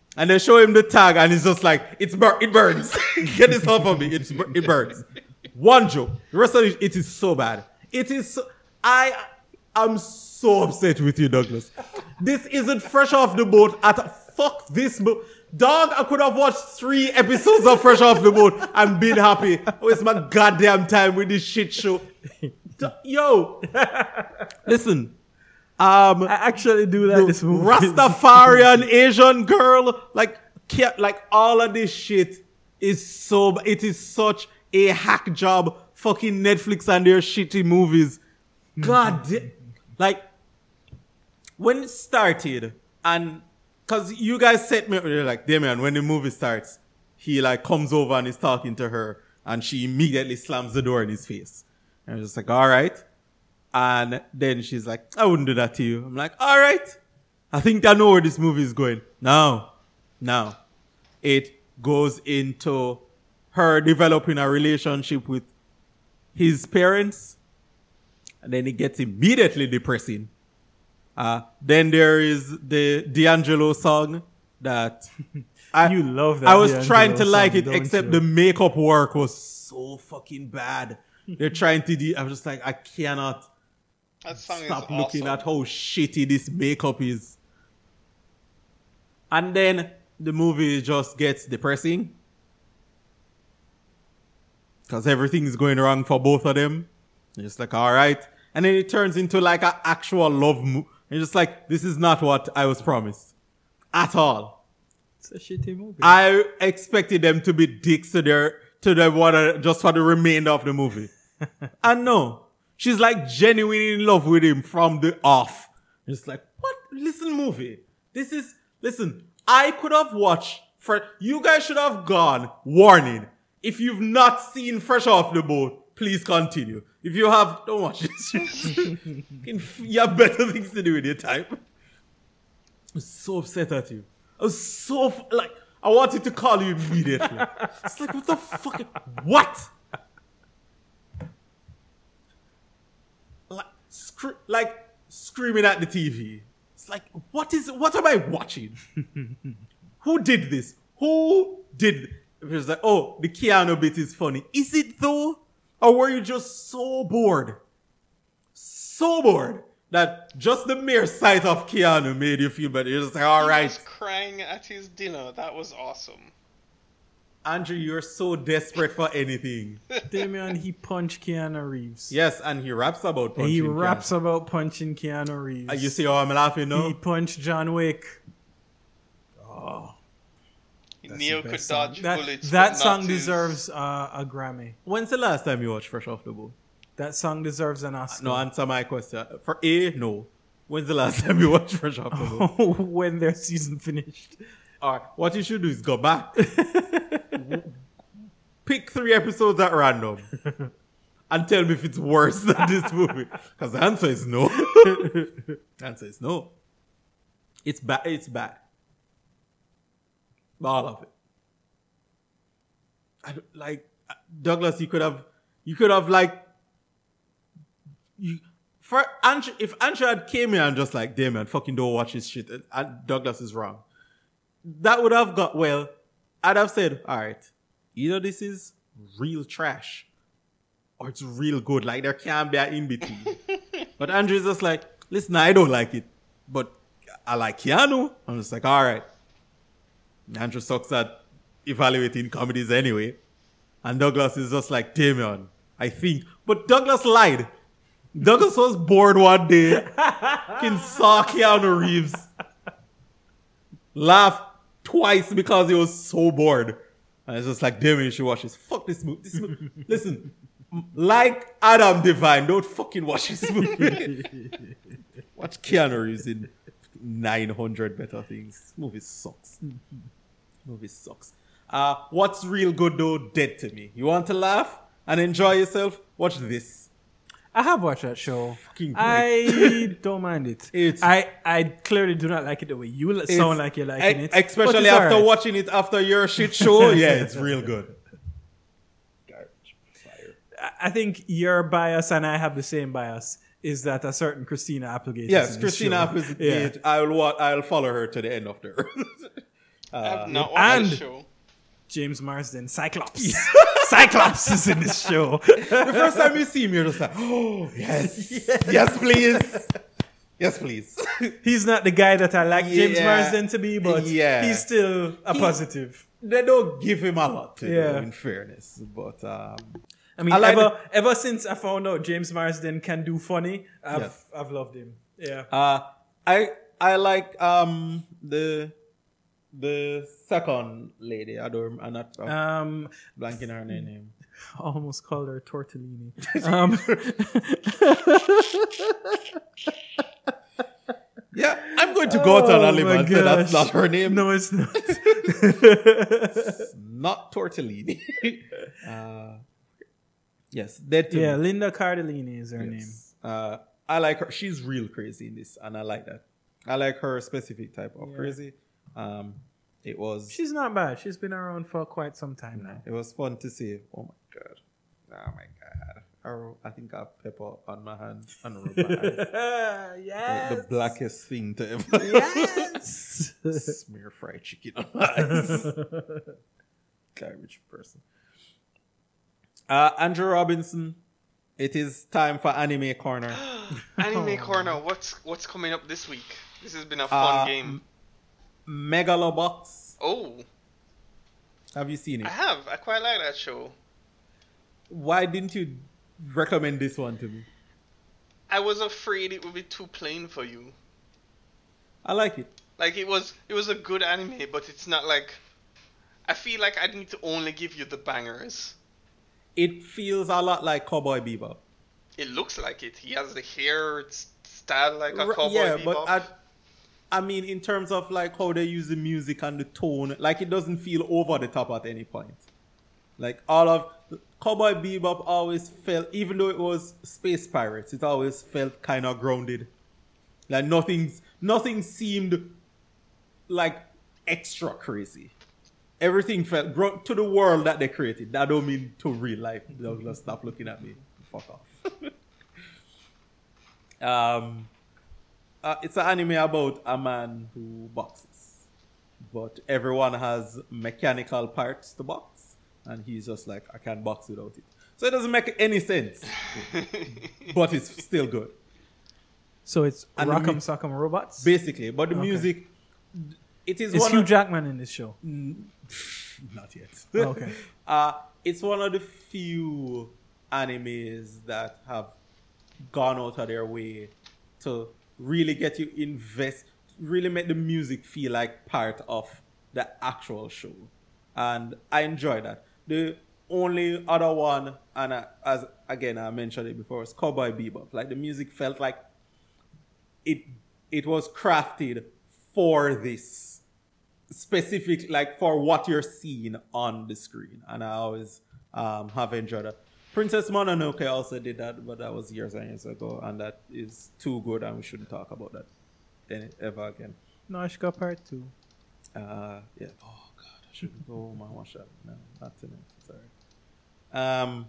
And they show him the tag, and he's just like, it burns. Get this off of me. It burns. One joke. The rest of it is so bad. It is so... I'm so upset with you, Douglas. This isn't Fresh Off the Boat fuck this boat. Dog, I could have watched 3 episodes of Fresh Off the Boat and been happy. Waste my goddamn time with this shit show. Yo. Listen. I actually do that this movie. Rastafarian Asian girl, like all of this shit is it is such a hack job. Fucking Netflix and their shitty movies. God, like when it started, and cause you guys set me, you're like, Damien, when the movie starts, he like comes over and is talking to her, and she immediately slams the door in his face. And I'm just like, all right. And then she's like, I wouldn't do that to you. I'm like, all right. I think I know where this movie is going. Now, it goes into her developing a relationship with his parents. And then it gets immediately depressing. Then there is the D'Angelo song that you love that. I was D'Angelo trying to like song, it, except you? the makeup work was so fucking bad. They're trying to I was just like, I cannot stop looking at how shitty this makeup is. And then the movie just gets depressing. Because everything is going wrong for both of them. You're just like, all right. And then it turns into like an actual love movie. You're just like, this is not what I was promised. At all. It's a shitty movie. I expected them to be dicks to their water just for the remainder of the movie. And no. She's like genuinely in love with him from the off. It's like, what? Listen, movie. Listen, I could have watched, you guys should have gone, warning. If you've not seen Fresh Off the Boat, please continue. If you have, don't watch this. You have better things to do with your time. I was so upset at you. I was so, I wanted to call you immediately. It's like, what the fuck? What? Screaming at the TV. It's like, what am I watching? Who did this? It was like, oh, the Keanu bit is funny. Is it though? Or were you just so bored? So bored that just the mere sight of Keanu made you feel better. You're just like, all right. He was crying at his dinner. That was awesome. Andrew, you're so desperate for anything. Damien, he punched Keanu Reeves. Yes, and he raps about punching He raps about punching Keanu Reeves. You see how I'm laughing now? He punched John Wick. Oh. Neo could dodge bullets. That song deserves a Grammy. When's the last time you watched Fresh Off the Boat? That song deserves an Oscar. No, answer my question. For A, no. When's the last time you watched Fresh Off the Boat? When their season finished. Alright, what you should do is go back. Pick 3 episodes at random. And tell me if it's worse than this movie. Because the answer is no. The answer is no. It's bad. It's bad. All of it. Douglas, you could have if Andrew had came in and just like, Damien, fucking don't watch this shit, and Douglas is wrong. That would have I'd have said, all right, either this is real trash or it's real good. Like there can't be an in between. But Andrew's just like, listen, I don't like it, but I like Keanu. I'm just like, all right. Andrew sucks at evaluating comedies anyway. And Douglas is just like, Damien, I think. But Douglas lied. Douglas was bored one day. He saw Keanu Reeves laugh twice because he was so bored. And it's just like, Damien, you should watch this. Fuck this movie. Listen, like Adam Devine, don't fucking watch this movie. Watch Keanu Reeves in 900 better things. This movie sucks. What's real good though? Dead to me. You want to laugh and enjoy yourself? Watch this. I have watched that show. Fucking great. I don't mind it. I clearly do not like it the way you sound like you're liking it. Especially after watching it after your shit show. Yeah, it's real good. Garbage. Fire. I think your bias and I have the same bias. Is that a certain Christina Applegate? Yes, Christina Applegate. Yeah. I'll follow her to the end of the earth. I have not watched the show. James Marsden, Cyclops. Cyclops is in this show. The first time you see him, you're just like, oh, yes. Yes, please. Yes, please. He's not the guy that I like James Marsden to be, but he's still a positive. They don't give him a lot to do, in fairness. But I mean, ever since I found out James Marsden can do funny, I've loved him. Yeah. I like the second lady. I don't. I'm not blanking her name. I almost called her Tortellini. Yeah, I'm going to go to Anonymous and say that's not her name. No, it's not. It's not Tortellini. Yes, Dead to Me. Linda Cardellini is her name. I like her. She's real crazy in this, and I like that. I like her specific type of crazy. She's not bad. She's been around for quite some time now. It was fun to see. Oh my god. I think I have pepper on my hands and rub my eyes. Yes. The blackest thing to ever. Yes. Smear fried chicken on my eyes. Garbage person. Andrew Robinson. It is time for Anime Corner. Anime Corner. What's coming up this week? This has been a fun game. Megalobox. Oh. Have you seen it? I have. I quite like that show. Why didn't you recommend this one to me? I was afraid it would be too plain for you. I like it. Like it was a good anime, but it's not like. I feel like I need to only give you the bangers. It feels a lot like Cowboy Bebop. It looks like it. He has the hair, it's styled like a Cowboy Bebop. But I mean, in terms of like how they use the music and the tone, like it doesn't feel over the top at any point. Like all of Cowboy Bebop always felt, even though it was space pirates, it always felt kind of grounded. Like nothing seemed like extra crazy. Everything felt to the world that they created. That don't mean to real life. Just stop looking at me. Fuck off. It's an anime about a man who boxes, but everyone has mechanical parts to box, and he's just like, I can't box without it. So it doesn't make any sense, but it's still good. So it's Rock'em Sock'em Robots? Basically, but the music, it is. Is Hugh Jackman in this show? Not yet. Okay. It's one of the few animes that have gone out of their way to really get you really make the music feel like part of the actual show. And I enjoy that. The only other one, and as again I mentioned it before, is Cowboy Bebop. Like the music felt like it was crafted for this specific, like for what you're seeing on the screen. And I always have enjoyed it. Princess Mononoke also did that, but that was years and years ago, and that is too good, and we shouldn't talk about that ever again. No, she got part 2. Yeah. Oh God, I shouldn't go home and watch that. No, not tonight. Sorry.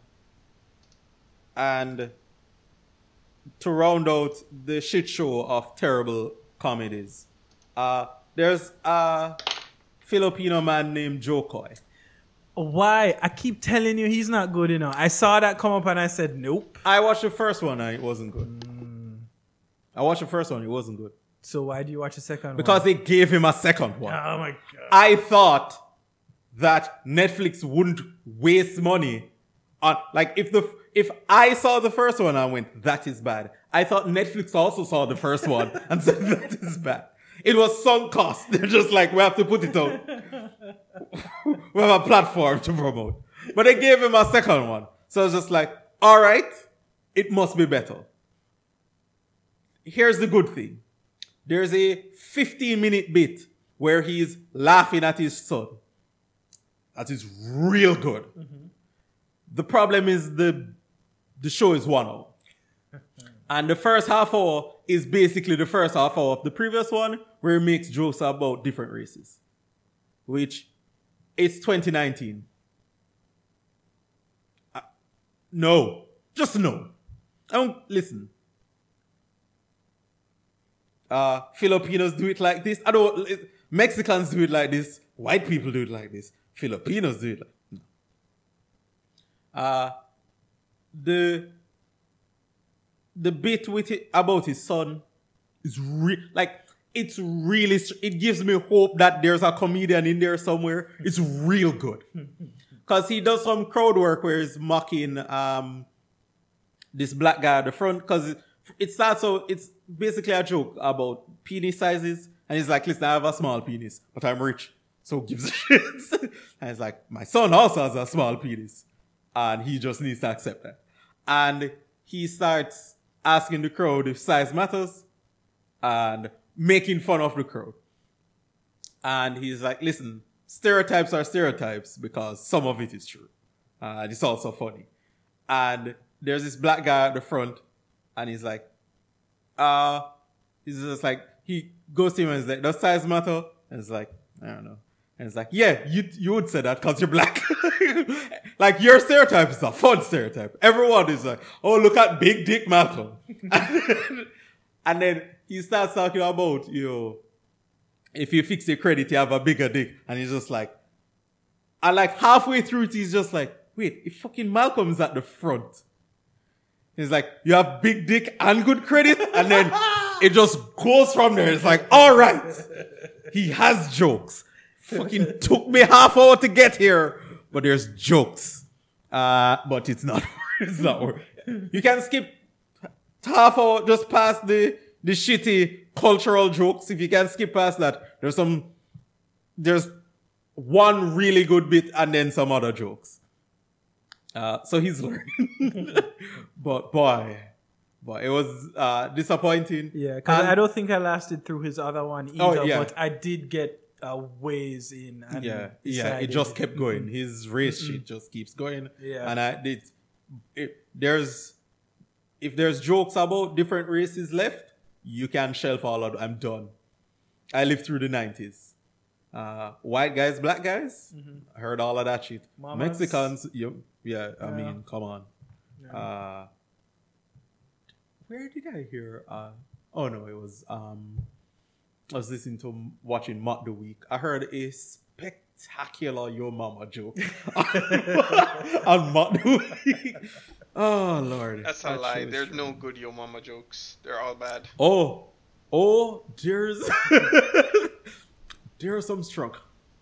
And to round out the shit show of terrible comedies, there's a Filipino man named Joe Coy. Why? I keep telling you he's not good enough. I saw that come up and I said, nope. I watched the first one and it wasn't good. I watched the first one, it wasn't good. So why do you watch the second one? Because they gave him a second one. Oh my God. I thought that Netflix wouldn't waste money on, like, if I saw the first one and went, that is bad. I thought Netflix also saw the first one and said, that is bad. It was sunk cost. They're just like, we have to put it out. We have a platform to promote. But they gave him a second one. So it's just like, all right, it must be better. Here's the good thing. There's a 15-minute bit where he's laughing at his son. That is real good. Mm-hmm. The problem is the show is 1 hour. And the first half hour is basically the first half hour of the previous one, where he makes jokes about different races. Which, it's 2019. No. Just no. Listen. Filipinos do it like this. Mexicans do it like this. white people do it like this. Filipinos do it like no. The bit with it about his son is it gives me hope that there's a comedian in there somewhere. It's real good. Because he does some crowd work where he's mocking this black guy at the front. Because it starts out, it's basically a joke about penis sizes. And he's like, listen, I have a small penis, but I'm rich. So who gives a shit? And he's like, my son also has a small penis. And he just needs to accept that. And he starts asking the crowd if size matters and making fun of the crowd. And he's like, listen, stereotypes are stereotypes because some of it is true. And it's also funny. And there's this black guy at the front and he's like, he's just like, he goes to him and he's like, does size matter? And it's like, I don't know. And it's like, yeah, you would say that because you're black. Like, your stereotype is a fun stereotype. Everyone is like, oh, look at Big Dick Malcolm. And then he starts talking about, if you fix your credit, you have a bigger dick. And he's just like, and like halfway through it, he's just like, wait, if fucking Malcolm's at the front. He's like, you have big dick and good credit? And then it just goes from there. It's like, all right. He has jokes. Fucking took me half hour to get here. But there's jokes. But it's not worth it. You can skip half hour just past the shitty cultural jokes. If you can skip past that, there's one really good bit and then some other jokes. So he's learning. But boy, it was disappointing. Yeah, because I don't think I lasted through his other one either, but I did get ways in. And it just kept going. His race shit just keeps going. Yeah, and if there's jokes about different races left, you can shelf all of them. I'm done. I lived through the 90s. White guys, black guys, I heard all of that shit. Mamas. Mexicans, I mean, come on. Yeah. Where did I hear? Oh no, it was I was watching Mock the Week. I heard a spectacular Yo Mama joke on Mock the Week. Oh Lord, that's a lie. There's no good Yo Mama jokes. They're all bad. Oh, there's some strong.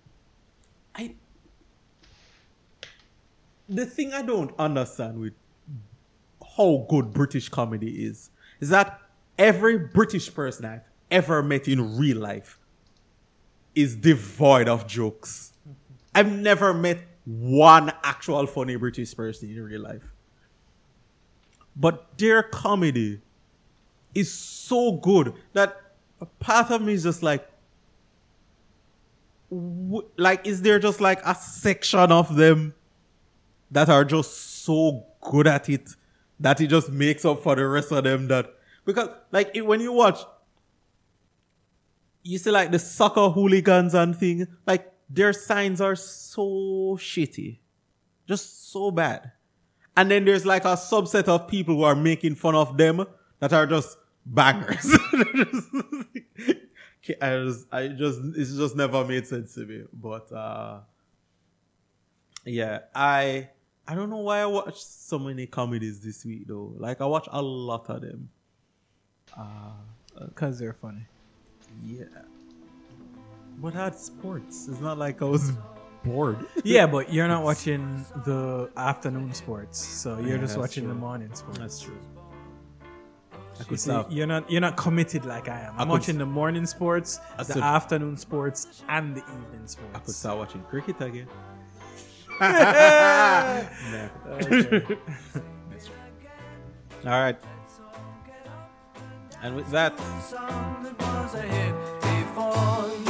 The thing I don't understand with how good British comedy is that every British person I've ever met in real life is devoid of jokes. I've never met one actual funny British person in real life. But their comedy is so good that a part of me is just like, is there just like a section of them that are just so good at it that it just makes up for the rest of them? Because when you watch, you see like the soccer hooligans and thing, like their signs are so shitty, just so bad. And then there's like a subset of people who are making fun of them that are just bangers. It's just never made sense to me. But I don't know why I watched so many comedies this week though. Like I watched a lot of them. Because they're funny. Yeah. But I had sports. It's not like I was bored. Yeah, but you're not watching the afternoon sports, so you're just watching the morning sports. That's true. You're not committed like I am. I'm watching the morning sports, the afternoon sports, and the evening sports. I could start watching cricket again. Okay. All right. And with that.